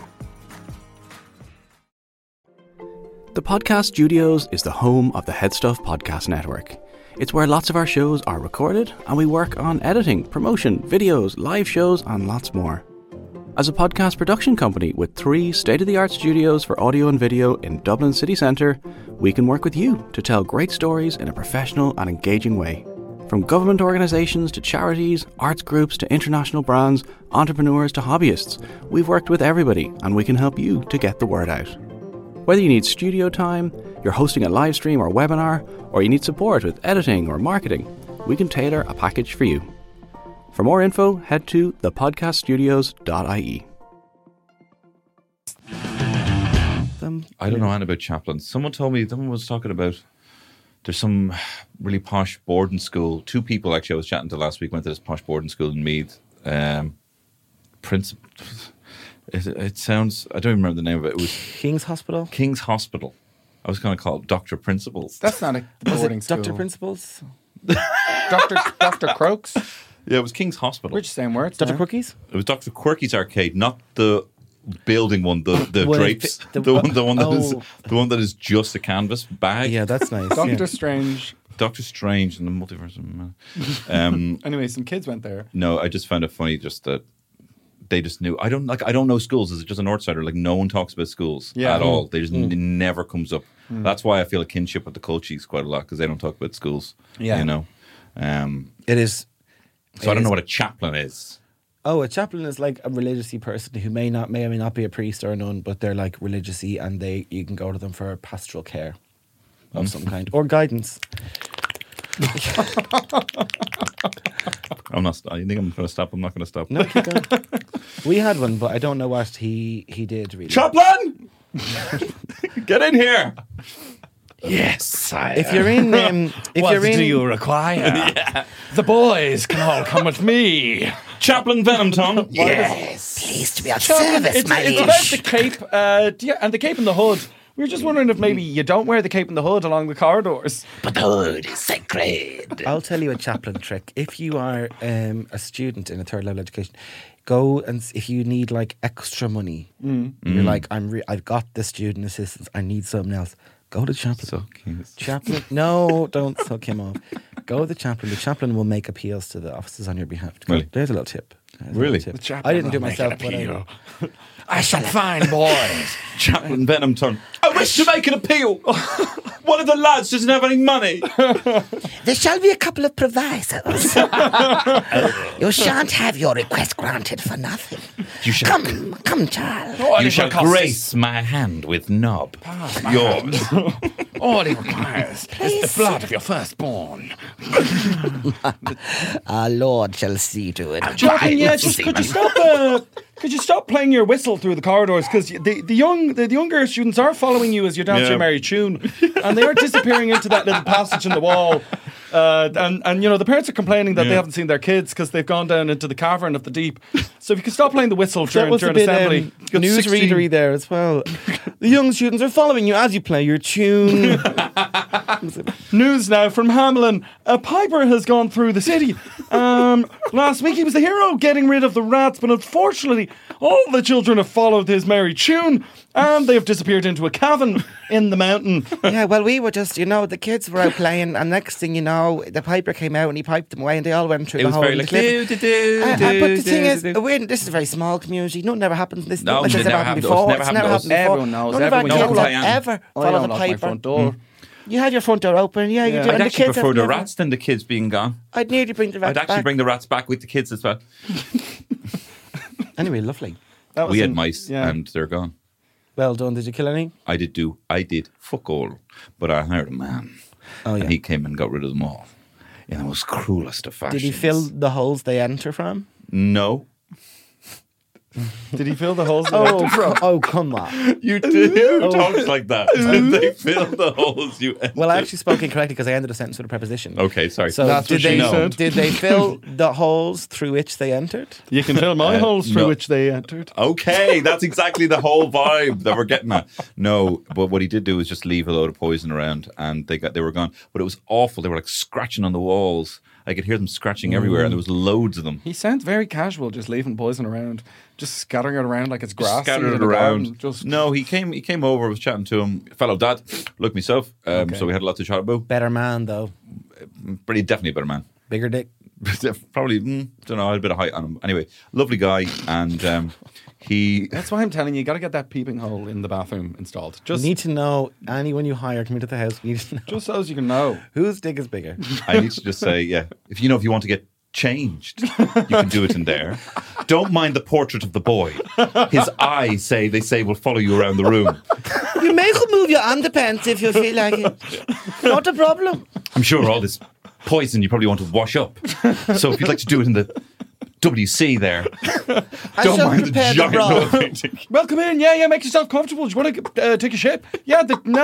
The Podcast Studios is the home of the Head Stuff Podcast Network. It's where lots of our shows are recorded, and we work on editing, promotion, videos, live shows, and lots more. As a podcast production company with 3 state-of-the-art studios for audio and video in Dublin city centre, we can work with you to tell great stories in a professional and engaging way. From government organisations to charities, arts groups to international brands, entrepreneurs to hobbyists, we've worked with everybody, and we can help you to get the word out. Whether you need studio time, you're hosting a live stream or webinar, or you need support with editing or marketing, we can tailor a package for you. For more info, head to thepodcaststudios.ie.
I don't know anything about chaplains. Someone was talking about there's some really posh boarding school. 2 people actually I was chatting to last week went to this posh boarding school in Meath. It sounds, I don't even remember the name of it. It was
King's Hospital?
King's Hospital. I was going to call it Dr. Principles.
That's not a boarding school.
Dr. Principles?
Dr. Croaks?
Yeah, it was King's Hospital.
Which same words?
Dr. Quirky's?
It was Dr. Quirky's arcade, not the building one, the drapes. The one that is just a canvas bag.
Yeah, that's nice.
Doctor Strange.
Doctor Strange and the multiverse.
Anyway, some kids went there.
No, I just found it funny just that they just knew. I don't know schools. Is it just a Northsider? Like no one talks about schools at all. They just it never comes up. That's why I feel a kinship with the Colchis quite a lot because they don't talk about schools.
Yeah,
you know.
It is.
So I don't know what a chaplain is.
Oh, a chaplain is like a religious-y person who may or may not be a priest or a nun, but they're like religious-y and you can go to them for pastoral care of some kind or guidance.
I'm not. You think I'm going to stop? I'm not going to stop.
No, keep going. We had one, but I don't know what he did really.
Chaplain, get in here.
Yes, sire.
If you're in,
do you require?
Yeah. The boys can all come with me.
Chaplain Venom Tongue.
Yes, pleased to be of service, my liege.
It's about the cape, and the cape and the hood. We were just wondering if maybe you don't wear the cape and the hood along the corridors.
But the hood is sacred.
I'll tell you a chaplain trick. If you are a student in a 3rd level education, go and if you need like extra money, you're like, I've got the student assistance. I need something else. Go to the chaplain. Chaplain, no, don't suck him off. Go to the chaplain. The chaplain will make appeals to the officers on your behalf.
Really?
There's a little tip.
Really?
I didn't do it myself, but
I shall find boys.
Chaplain Venom Tongue. I wish to make an appeal. One of the lads doesn't have any money.
There shall be a couple of provisos. You shan't have your request granted for nothing. Come, child.
You shall grace my hand with knob. Yours.
All he requires is the blood of your firstborn.
Our Lord shall see to it.
Chaplain, could you stop playing your whistle through the corridors? Because the younger students are following you as you dance your merry tune, and they are disappearing into that little passage in the wall. And you know the parents are complaining that they haven't seen their kids because they've gone down into the cavern of the deep. So if you could stop playing the whistle during assembly,
newsreadery there as well. The young students are following you as you play your tune.
News now from Hamelin. A piper has gone through the city. Last week he was the hero getting rid of the rats, but unfortunately all the children have followed his merry tune and they have disappeared into a cavern in the mountain.
Yeah, well, we were just, the kids were out playing, and next thing you know, the piper came out and he piped them away, and they all went through the hole.
It was very like,
but the thing is, this is a very small community. Nothing ever happens. This
no,
has never happened before. It's never happened before.
Everyone knows.
None of our kids have ever followed the piper.
Front door.
You had your front door open, you do.
I'd actually prefer the rats than the kids being gone.
I'd nearly bring the rats back.
I'd actually bring the rats back with the kids as well.
Anyway, lovely.
We had mice and they're gone.
Well done. Did you kill any?
I did fuck all. But I hired a man. Oh, yeah. And he came and got rid of them all in the most cruelest of fashions.
Did he fill the holes they enter from?
No.
Did he fill the holes they enter from?
Oh, come on.
You did. Who talks like that? Did they fill the holes you entered?
Well, I actually spoke incorrectly because I ended a sentence with a preposition.
Okay, sorry.
So
that's
did they fill the holes through which they entered?
You can fill my holes through which they entered.
Okay, that's exactly the whole vibe that we're getting at. No, but what he did do was just leave a load of poison around and they were gone. But it was awful. They were like scratching on the walls. I could hear them scratching everywhere, and there was loads of them.
He sounds very casual, just leaving poison around, just scattering it around like it's grass.
Scattered it around. No, he came over. I was chatting to him. Fellow dad, like myself. So we had lots of chat about.
Better man, though.
definitely a better man.
Bigger dick.
Probably, don't know, I had a bit of height on him. Anyway, lovely guy, and he...
That's why I'm telling you, you got to get that peeping hole in the bathroom installed.
You need to know, anyone you hire coming to the house, you need to know.
Just so as you can know.
Whose dick is bigger?
I need to just say, if you want to get changed, you can do it in there. Don't mind the portrait of the boy. His eyes, they say, will follow you around the room.
You may remove your underpants if you feel like it. Not a problem.
I'm sure all this poison you probably want to wash up. So if you'd like to do it in the WC there, don't mind the giant oil painting.
Welcome in. Yeah, make yourself comfortable. Do you want to take a shit? Yeah,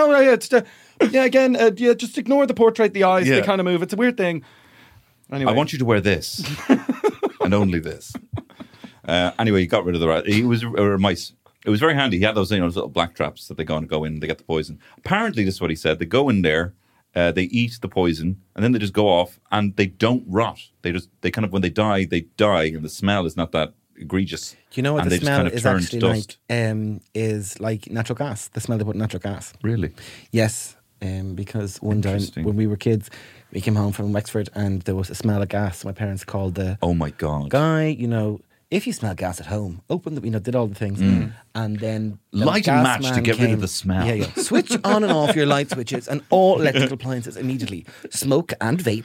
just ignore the portrait, the eyes, they kind of move. It's a weird thing. Anyway.
I want you to wear this and only this. Anyway, he got rid of the rat. Mice. It was very handy. He had those, those little black traps that they go in, they get the poison. Apparently, this is what he said. They go in there, they eat the poison, and then they just go off, and they don't rot. They kind of, when they die, and the smell is not that egregious.
Do you know what
and
the smell
just
is
kind of
actually
dust.
like? Is like natural gas. The smell they put in natural gas.
Really?
Yes. Because one time when we were kids, we came home from Wexford and there was a smell of gas. My parents called the
oh my god
guy. If you smell gas at home, open the did all the things, and then
light a match to get rid of the smell.
Yeah. Switch on and off your light switches and all electrical appliances immediately. Smoke and vape.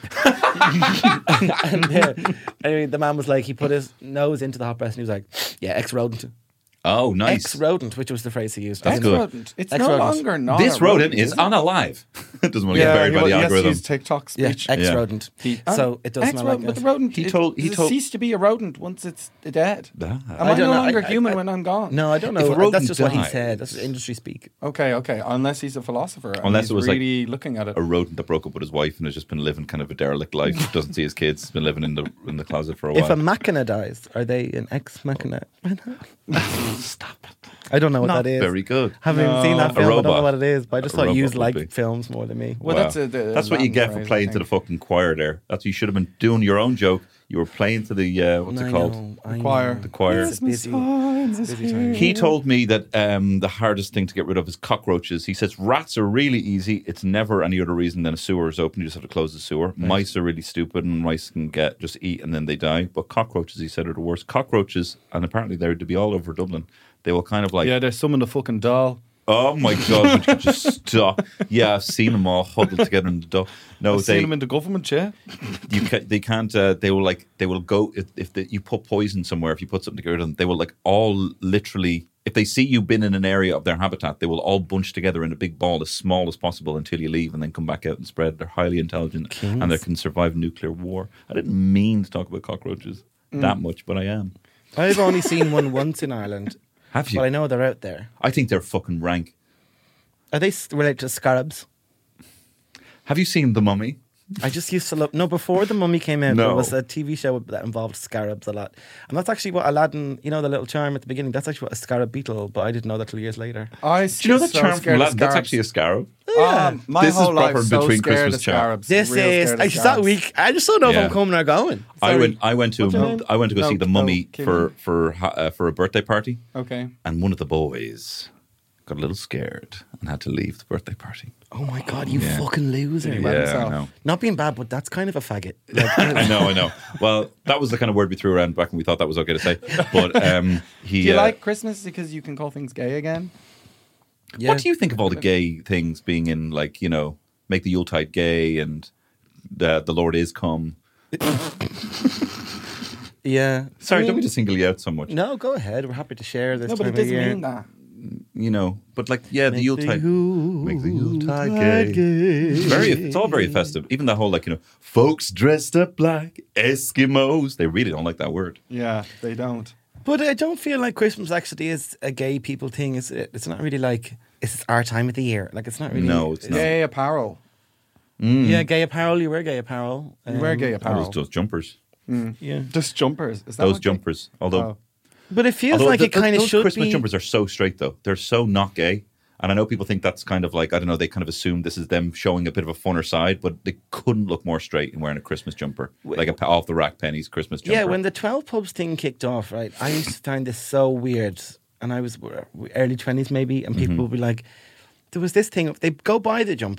And anyway, the man was like, he put his nose into the hot press and he was like, "Yeah, ex-rodent."
Oh, nice.
Ex-rodent, which was the phrase he used.
That's good.
Ex-rodent. It's no longer not
this rodent is unalive. It doesn't want to get buried by the algorithm.
Yes, TikTok speech.
Yeah, ex-rodent. So it does smell like
but the rodent, he told ceased to be a rodent once it's dead. Am I no longer human when I'm gone?
No, I don't know. That's just what he said. That's industry speak.
Okay. Unless he's a philosopher.
Unless it was
really looking at it.
A rodent that broke up with his wife and has just been living kind of a derelict life. Doesn't see his kids. Been living in the closet for a while.
If a machina dies, are they an ex-machina? Stop it. I don't know what that is.
Very good.
Haven't seen that film. I don't know what it is, but I just thought you liked films more than me.
Well,
that's what you get for playing to the fucking choir there. That's what you should have been doing your own joke. You were playing to the what's it called?
The choir.
The choir. He told me that the hardest thing to get rid of is cockroaches. He says rats are really easy. It's never any other reason than a sewer is open. You just have to close the sewer. Nice. Mice are really stupid, and mice can just eat and then they die. But cockroaches, he said, are the worst. Cockroaches, and apparently they're to be all over Dublin. They will kind of like...
Yeah, there's some in the fucking doll.
Oh my God, would you just stop? Yeah, I've seen them all huddled together in the doll. No,
I've seen them in the government chair.
They can't, they will go, if you put poison somewhere, if you put something together, they will like all literally, if they see you been in an area of their habitat, they will all bunch together in a big ball as small as possible until you leave and then come back out and spread. They're highly intelligent and they can survive nuclear war. I didn't mean to talk about cockroaches that much, but I am.
I've only seen one once in Ireland.
Have you?
But I know they're out there.
I think they're fucking rank.
Are they related to scarabs?
Have you seen The Mummy?
I just used to love... No, before The Mummy came out, there was a TV show that involved scarabs a lot. And that's actually what Aladdin... You know the little charm at the beginning? That's actually what a scarab beetle... But I didn't know that till years later.
Do you know that charm from Aladdin? That's actually a scarab.
Yeah.
My
this
whole
is proper
life so
between
scared
Christmas
of scarabs.
This is... I just thought I just don't know if I'm coming or going.
Sorry. I went to go see The Mummy for a birthday party.
Okay.
And one of the boys got a little scared and had to leave the birthday party.
Oh my God, you fucking loser.
Yeah, I know.
Not being bad, but that's kind of a faggot.
I know. Well, that was the kind of word we threw around back when we thought that was okay to say. But
do you like Christmas because you can call things gay again?
Yeah. What do you think of all the gay things being in, like, make the Yuletide gay and the Lord is come?
Yeah.
Sorry, don't mean to single you out so much.
No, go ahead. We're happy to share this.
No, but it doesn't mean that.
But like, the Yuletide. Make the Yuletide gay. It's all very festive. Even that whole, folks dressed up like Eskimos. They really don't like that word.
Yeah, they don't.
But I don't feel like Christmas actually is a gay people thing. It's not really like, it's our time of the year. Like, it's not really...
No, it's not.
Gay apparel.
Yeah, gay apparel. You wear gay apparel.
You wear gay apparel.
Those jumpers.
Yeah.
Just jumpers. Is that
those jumpers. Although...
But it feels like it kind of should be...
Those Christmas jumpers are so straight, though. They're so not gay. And I know people think that's kind of like, I don't know, they kind of assume this is them showing a bit of a funner side, but they couldn't look more straight in wearing a Christmas jumper. Like a off-the-rack pennies Christmas jumper.
Yeah, when the 12 pubs thing kicked off, right, I used to find this so weird. And I was early 20s maybe, and people would be like, there was this thing, they'd go buy the jumper,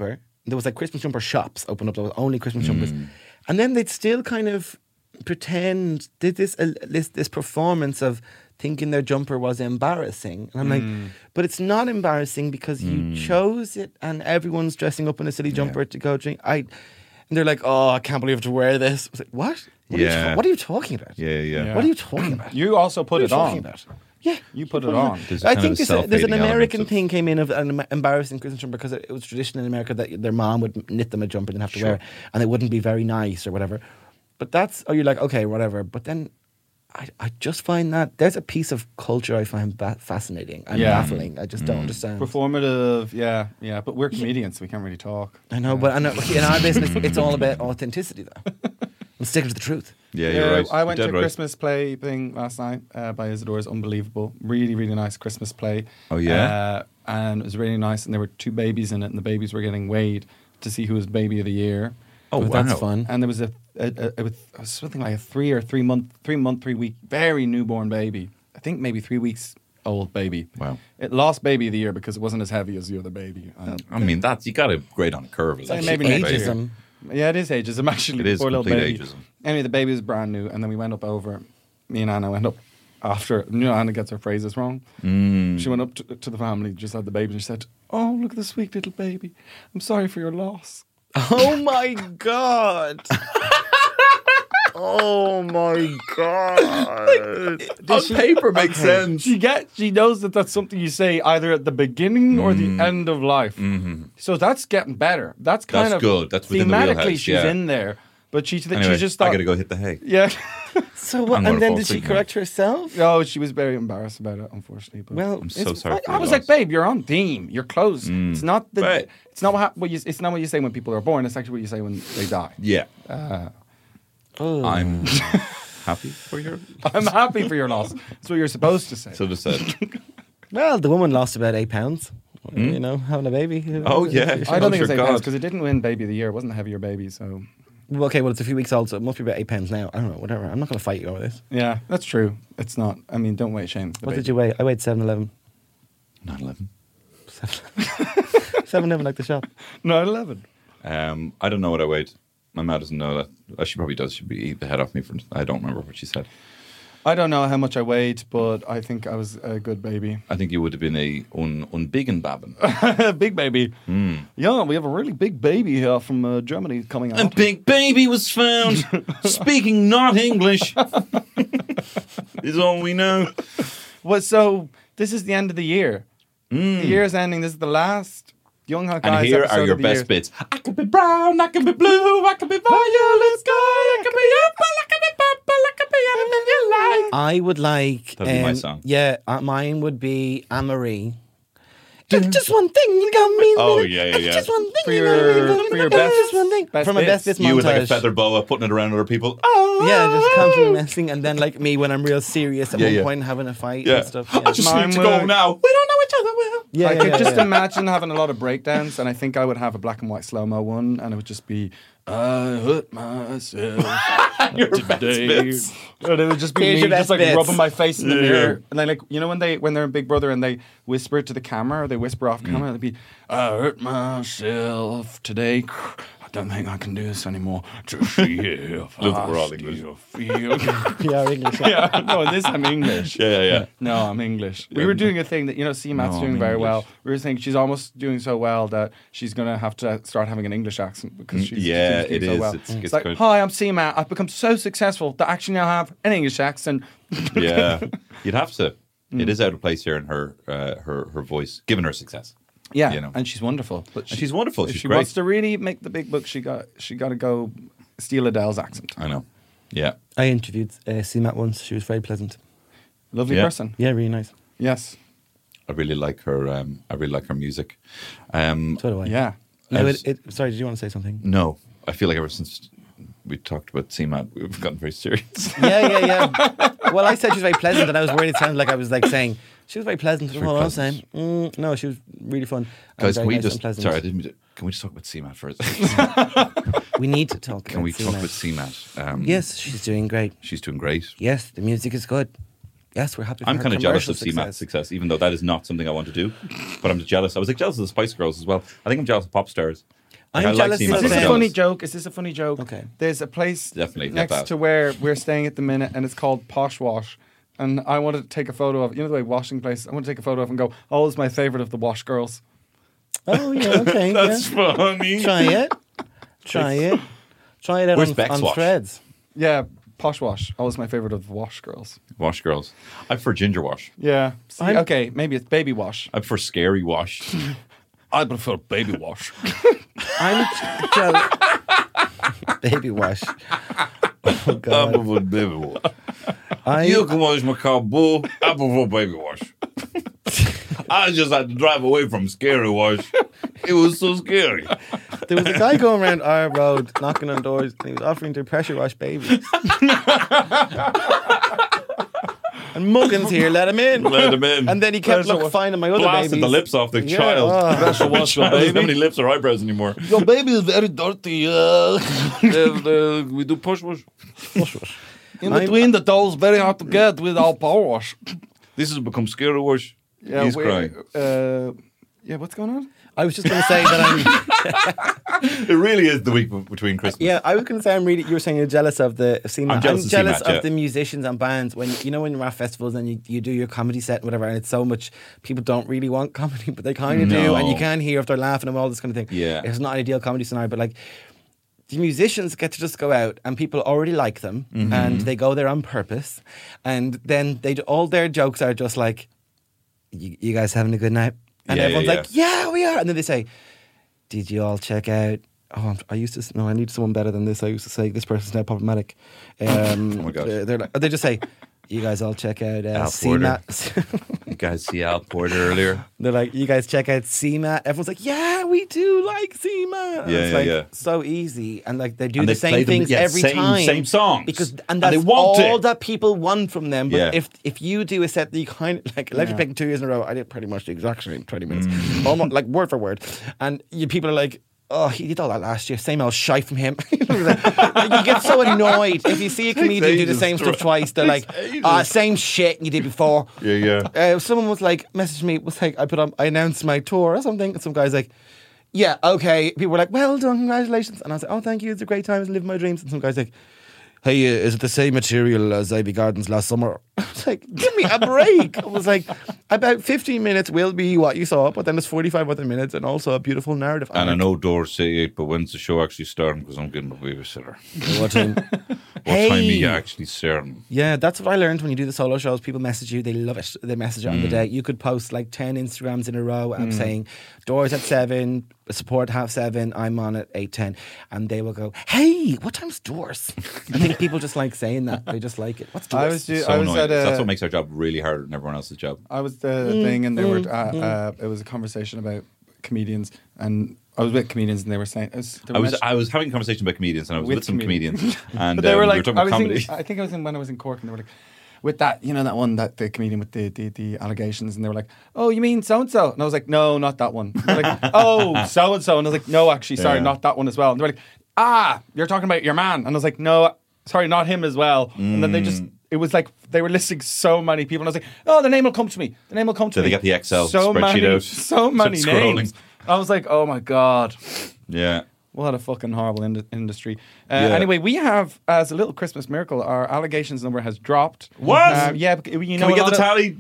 there was like Christmas jumper shops open up. There was only Christmas jumpers, and then they'd still kind of pretend did this performance of thinking their jumper was embarrassing, and I'm like, but it's not embarrassing because you chose it, and everyone's dressing up in a silly jumper to go drink. And they're like, oh, I can't believe I have to wear this. I was like, what? What are you talking about?
Yeah.
What are you talking about?
You also put it on.
Yeah,
you put it on.
I think there's an American thing came in of an embarrassing Christmas jumper because it was tradition in America that their mom would knit them a jumper and have to wear it, and it wouldn't be very nice or whatever. But you're like, okay, whatever. But then I just find that there's a piece of culture I find fascinating and baffling. I just don't understand.
Performative, yeah. But we're comedians, so we can't really talk.
I know, but in our business, it's all about authenticity, though. I'm sticking to the truth.
Yeah, you're right.
I went to a Christmas play thing last night by Isidore's. Unbelievable. Really, really nice Christmas play. Oh, yeah? And it was really nice. And there were 2 babies in it, and the babies were getting weighed to see who was baby of the year.
Oh, wow. That's fun.
And there was it was something like a 3 month, 3 week, very newborn baby. I think maybe 3 weeks old baby.
Wow.
It lost baby of the year because it wasn't as heavy as the other baby.
I mean, you got to grade on a curve.
It's maybe ageism. Yeah, it is ageism, actually.
It is
poor
complete
little baby.
ageism.
Anyway, the baby was brand new, and then we went up over. Me and Anna went up after. Anna gets her phrases wrong. She went up to the family, just had the baby, and she said, "Oh, look at the sweet little baby. I'm sorry for your loss."
Oh my God. Oh my God.
On paper makes sense.
She knows that that's something you say either at the beginning or the end of life. So that's getting better. That's
good. That's within the wheelhouse.
Thematically, she's in there. But she just thought,
I got to go hit the hay.
Yeah.
So what? And then did she correct herself?
No, she was very embarrassed about it, unfortunately. But
well,
I'm so sorry.
I was like, babe, you're on theme. You're close. It's not it's not what you say when people are born. It's actually what you say when they die.
Yeah. I'm happy for your.
I'm happy for your loss. That's what you're supposed to say.
So just said.
Well, the woman lost about 8 pounds. You know, having a baby.
Oh yeah.
I don't think it's 8 pounds because it didn't win baby of the year. It wasn't a heavier baby, so.
Okay, well, it's a few weeks old, so it must be about 8 pounds now. I don't know, whatever. I'm not going to fight you over this.
Yeah, that's true. It's not. I mean, don't weigh shame.
What did you weigh? I weighed 7'11".
9'11".
7'11", like the shop.
9'11".
I don't know what I weighed. My mom doesn't know that. She probably does. She'd eat the head off me for. I don't remember what she said.
I don't know how much I weighed, but I think I was a good baby.
I think you would have been a unbiggen babben.
Big baby. Yeah, we have a really big baby here from Germany coming out.
A big baby was found speaking not English. Is all we know.
Well, so this is the end of the year. The year's ending. This is the last Young Hot Guys.
And here are your best bits. I could be brown, I could be blue, I could be violet sky, I could be apple, I could be purple, I could be anything you like.
I would like...
That'd be my song.
Yeah, mine would be Anne-Marie. Just one thing you got me.
Oh, yeah.
Just one thing.
For your best,
just one thing. For my best bits montage.
You with like a feather boa putting it around other people.
Yeah, just constantly messing. And then like me when I'm real serious at one point and having a fight and stuff. Yeah.
I just need to go now. We don't know each other well.
Yeah, I could just imagine having a lot of breakdowns, and I think I would have a black and white slow-mo one, and it would just be, I hurt myself today. And it would just be me just like rubbing my face in the mirror. And then like, you know when they're in Big Brother and they whisper it to the camera, or they whisper off camera, it'd be, I hurt myself today. I don't think I can do this anymore. To see if
we're all English.
Yeah, English.
Yeah, no, in this I'm English.
Yeah.
No, I'm English. We were doing a thing that, CMAT's doing very well. We were saying she's almost doing so well that she's going to have to start having an English accent because she's doing so well. It's like, hi, I'm CMAT. I've become so successful that I actually now have an English accent.
Yeah, you'd have to. It is out of place here in her voice, given her success.
Yeah, and she's wonderful. But
she's wonderful.
If
she's
she
great.
wants to really make the big book, she got to go steal Adele's accent.
I know. Yeah.
I interviewed CMAT once. She was very pleasant.
Lovely person.
Yeah, really nice.
Yes.
I really like her. I really like her music.
So do I.
Yeah.
Sorry, did you want to say something?
No, I feel like ever since we talked about CMAT, we've gotten very serious.
Yeah. Well, I said she was very pleasant, and I was worried it sounded like I was like saying she was very pleasant. That's all I was saying. No, she was really fun.
Guys, can we just? Sorry, can we just talk about CMAT for a second?
We need to talk.
Can we talk about CMAT?
Yes, she's doing great.
She's doing great.
Yes, the music is good. Yes, we're happy for
I'm
her
kind of jealous of
commercial
CMAT's success, even though that is not something I want to do. But I'm jealous. I was like jealous of the Spice Girls as well. I think I'm jealous of pop stars. I like
jealous
seeing
of
Is this
myself
a
them.
funny joke? Is this a funny joke?
Okay.
There's a place
Definitely, get
next
that.
to where we're staying at the minute, and it's called Posh Wash. And I wanted to take a photo of, you know the way washing place, I want to take a photo of and go, oh, it's my favourite of the wash girls.
Oh, yeah, okay.
That's
yeah.
funny.
Try it. Try it. Try it out
Where's Beck's
on
Wash?
Threads.
Yeah, Posh Wash. Always my favourite of the wash girls.
Wash girls. I prefer ginger wash.
Yeah. See, okay, maybe it's baby wash.
I prefer scary wash.
I prefer baby wash.
I'm jealous. Baby wash. Oh, God.
I prefer baby wash.
I,
You can wash my car, boo. I prefer baby wash. I just had to drive away from scary wash. It was so scary.
there was a guy going around our road knocking on doors and he was offering to pressure wash babies. And Muggins here, let him in.
Let him in.
And then he kept finding my other
Blasted
babies.
the lips off the
Yeah,
child.
oh.
Pressure wash your baby. There's not many lips or eyebrows anymore.
Your baby is very dirty.
We do push wash.
In between the toes, very hard to get without power wash.
This has become scary wash. He's crying.
Yeah, what's going on?
I was just going to say that
It really is the week between Christmas.
Yeah, I was going to say you were saying you're jealous of the CMAT.
I'm jealous of CMAT,
of
yeah.
the musicians and bands when you're at festivals and you do your comedy set and whatever, and it's so much people don't really want comedy, but they kind of do, and you can't hear if they're laughing and all this kind of thing.
Yeah.
It's not an ideal comedy scenario, but like the musicians get to just go out and people already like them and they go there on purpose, and then all their jokes are just like, you guys having a good night? And everyone's like, yeah, we are. And then they say, did you all check out? I need someone better than this. I used to say, this person's now problematic.
Oh my God.
They just say, you guys all check out
Al
CMAT.
You guys see Al Porter earlier?
They're like, you guys check out CMAT. Everyone's like, yeah, we do like CMAT. And it's so easy. And like they do
And
the
they play
same
them-
things
yeah,
every time.
same songs.
And that's
they want
all
it.
that people want from them. But
Yeah.
if you do a set that you kind of like Electric Picnic 2 years in a row, I did pretty much the exact same 20 minutes. Almost like word for word. And people are like, oh, he did all that last year. Same old shite from him. You get so annoyed if you see a comedian do the same stuff twice. They're like, same shit you did before.
Yeah.
Someone was like, messaged me, was like, I announced my tour or something, and some guy's like, yeah, okay. People were like, well done, congratulations. And I was like, oh, thank you, it's a great time, it's living my dreams. And some guy's like, hey, is it the same material as Ivy Gardens last summer? I was like, give me a break. I was like, about 15 minutes will be what you saw, but then there's 45 other minutes and also a beautiful narrative.
And I know doors say 8, but when's the show actually starting? Because I'm getting a babysitter.
What time?
What time are you actually starting?
Yeah, that's what I learned when you do the solo shows. People message you, they love it. They message it on the day. You could post like 10 Instagrams in a row saying, doors at 7, support 7:30, I'm on at 8:10. And they will go, hey, what time's doors? I think people just like saying that. They just like it. What's doors?
That's what makes our job really harder than everyone else's job.
I was the thing, and they were. It was a conversation about comedians, and I was with comedians, and they were saying,
I was having a conversation about comedians, and I was with some comedians, and
but they were like,
we were talking about comedy.
I think I was when I was in Cork, and they were like, with that, you know, that one, that the comedian with the allegations, and they were like, oh, you mean so and so? And I was like, no, not that one. And they're like, oh, so and so, and I was like, no, actually, sorry, not that one as well. And they're like, you're talking about your man, and I was like, no, sorry, not him as well. And then they just. It was like they were listing so many people, and I was like, "Oh, the name will come to me. The name will come to me."
So they got the Excel spreadsheet out.
So many names. I was like, "Oh my god."
Yeah.
What a fucking horrible industry. Anyway, we have, as a little Christmas miracle, our allegations number has dropped.
What?
Yeah, you know.
Can we get the tally?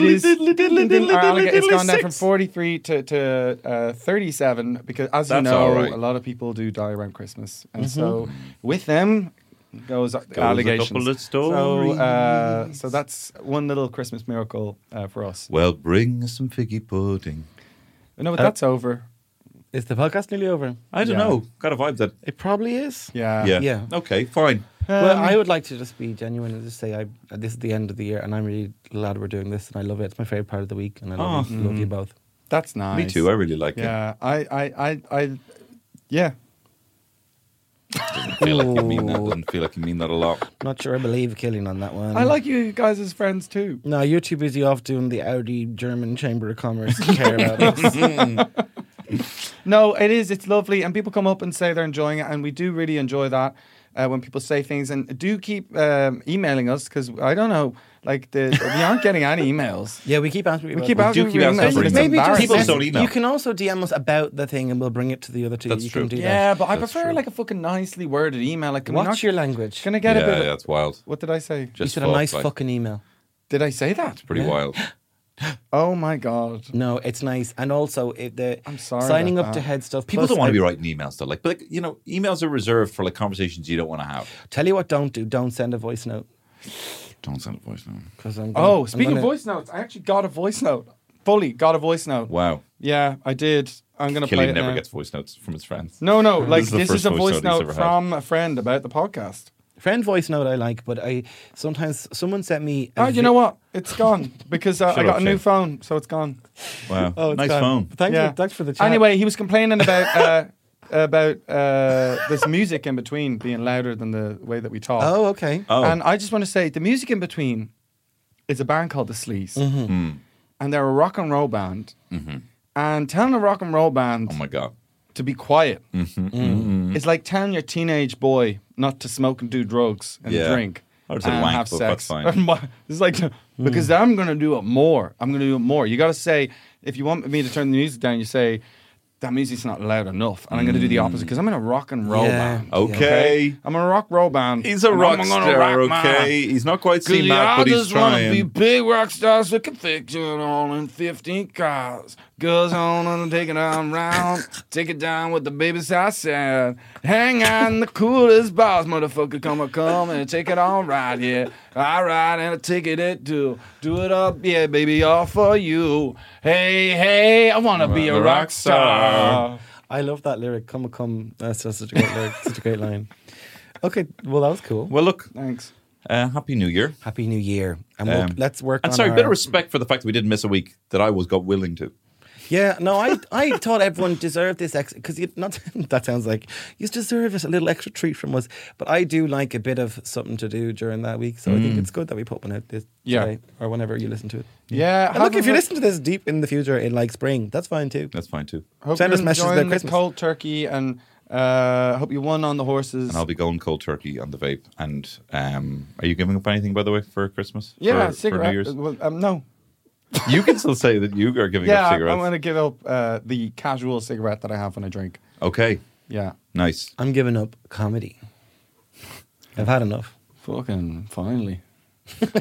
It's gone down from 43 to 37 because, as you know, a lot of people do die around Christmas, and so with them. Goes allegations.
A couple of stories.
So that's one little Christmas miracle for us.
Well, bring us some figgy pudding.
No, but that's over.
Is the podcast nearly over?
I don't know. Got a vibe that
it probably is.
Yeah. Okay, fine.
Well, I would like to just be genuine and just say this is the end of the year, and I'm really glad we're doing this, and I love it. It's my favorite part of the week, and I love you both.
That's nice.
Me too. I really like it.
Yeah, I
Doesn't feel like you mean that. Doesn't feel like you mean that a lot.
Not sure I believe Killing on that one.
I like you guys as friends too.
No, you're too busy off doing the Audi German Chamber of Commerce to care about us.
No, it is. It's lovely, and people come up and say they're enjoying it, and we do really enjoy that. when people say things. And do keep emailing us because I don't know. Like we aren't getting any emails.
Yeah, we keep asking.
We keep asking for emails.
Maybe just
people don't email.
You can also DM us about the thing, and we'll bring it to the other two.
That's
you
true.
Can do
yeah,
that.
but I prefer like a fucking nicely worded email. Like,
what's your language?
Can I get a bit?
Yeah, that's wild.
What did I say?
You said a nice fucking email.
Did I say that?
It's pretty wild.
Oh my god!
No, it's nice, and also
I'm sorry.
Signing up to Head Stuff.
People don't want to be writing emails though. Like, but you know, emails are reserved for like conversations you don't want to have.
Tell you what, don't do. Don't send a voice note.
Don't send a voice note.
Because
speaking of voice notes, I actually got a voice note. Fully got a voice note.
Wow.
Yeah, I did. I'm gonna play it
never
now.
Gets voice notes from his friends.
No. Like
this
is a voice
he's
note
ever
from a friend about the podcast.
Friend voice note I like, but sometimes someone sent me.
You know what? It's gone because I got a new phone, so it's gone.
Wow,
oh,
nice
gone.
phone.
Thanks for the chat.
Anyway, he was complaining about this music in between being louder than the way that we talk.
Oh, okay.
Oh.
And I just want to say the music in between is a band called The Sleaze, and they're a rock and roll band. And telling a rock and roll band,
oh my god,
to be quiet is like telling your teenage boy not to smoke and do drugs and drink
or to
and
wank,
have
but
sex.
that's fine.
It's like because I'm going to do it more. I'm going to do it more. You got to say if you want me to turn the music down, you say that music's not loud enough, and I'm going to do the opposite because I'm in a rock and roll band.
Okay.
I'm in a rock roll band.
He's a rock star. Okay, he's not quite seen that, but he's trying.
I just want to be big rock stars with conviction all in 15 cars. Goes on and take it on round. Take it down with the babies I said. Hang on the coolest bars, motherfucker. Come and take it all right, yeah. All right, and I take it too. Do it up, yeah, baby, all for you. Hey, I want to be a rock star.
I love that lyric. Come. That's such a great lyric. Such a great line. Okay, well, that was cool.
Well, look.
Thanks.
Happy New Year.
Happy New Year. And let's work on
a bit of respect for the fact that we didn't miss a week that I got willing to.
Yeah, no, I thought everyone deserved this because that sounds like you deserve a little extra treat from us. But I do like a bit of something to do during that week, so I think it's good that we put one out this today or whenever you listen to it.
Yeah,
and look, if you listen to this deep in the future in like spring, that's fine too.
That's fine too.
Hope
Send us messages about Christmas.
Cold turkey and hope you won on the horses.
And I'll be going cold turkey on the vape. And are you giving up anything by the way for Christmas?
Yeah,
cigarette.
For New Year's? No.
You can still say that you are giving up cigarettes.
I'm going to give up the casual cigarette that I have when I drink.
Okay.
Yeah.
Nice.
I'm giving up comedy. I've had enough.
Fucking finally.
Happy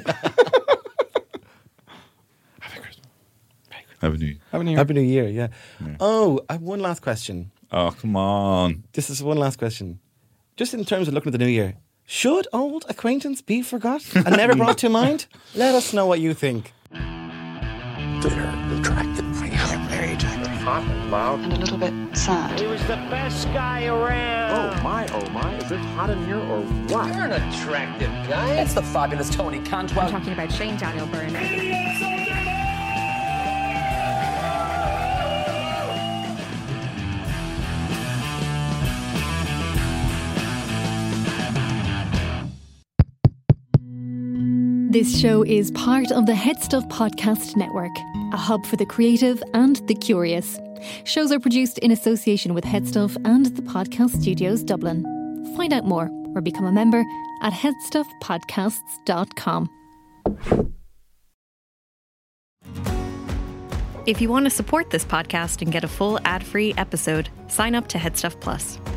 Christmas. Happy New Year.
Happy New Year.
Happy New Year, yeah. Oh, I have one last question.
Oh, come on.
This is one last question. Just in terms of looking at the new year, should old acquaintance be forgot and never brought to mind? Let us know what you think.
They're attractive. They're very attractive. Hot and loud.
And a little bit sad.
He was the best guy around.
Oh my, is it hot in here or what?
You're an attractive guy.
It's the fabulous Tony Cantwell.
I'm talking about Shane Daniel Byrne.
This show is part of the Head Stuff Podcast Network, a hub for the creative and the curious. Shows are produced in association with Head Stuff and the Podcast Studios Dublin. Find out more or become a member at headstuffpodcasts.com.
If you want to support this podcast and get a full ad-free episode, sign up to Head Stuff Plus.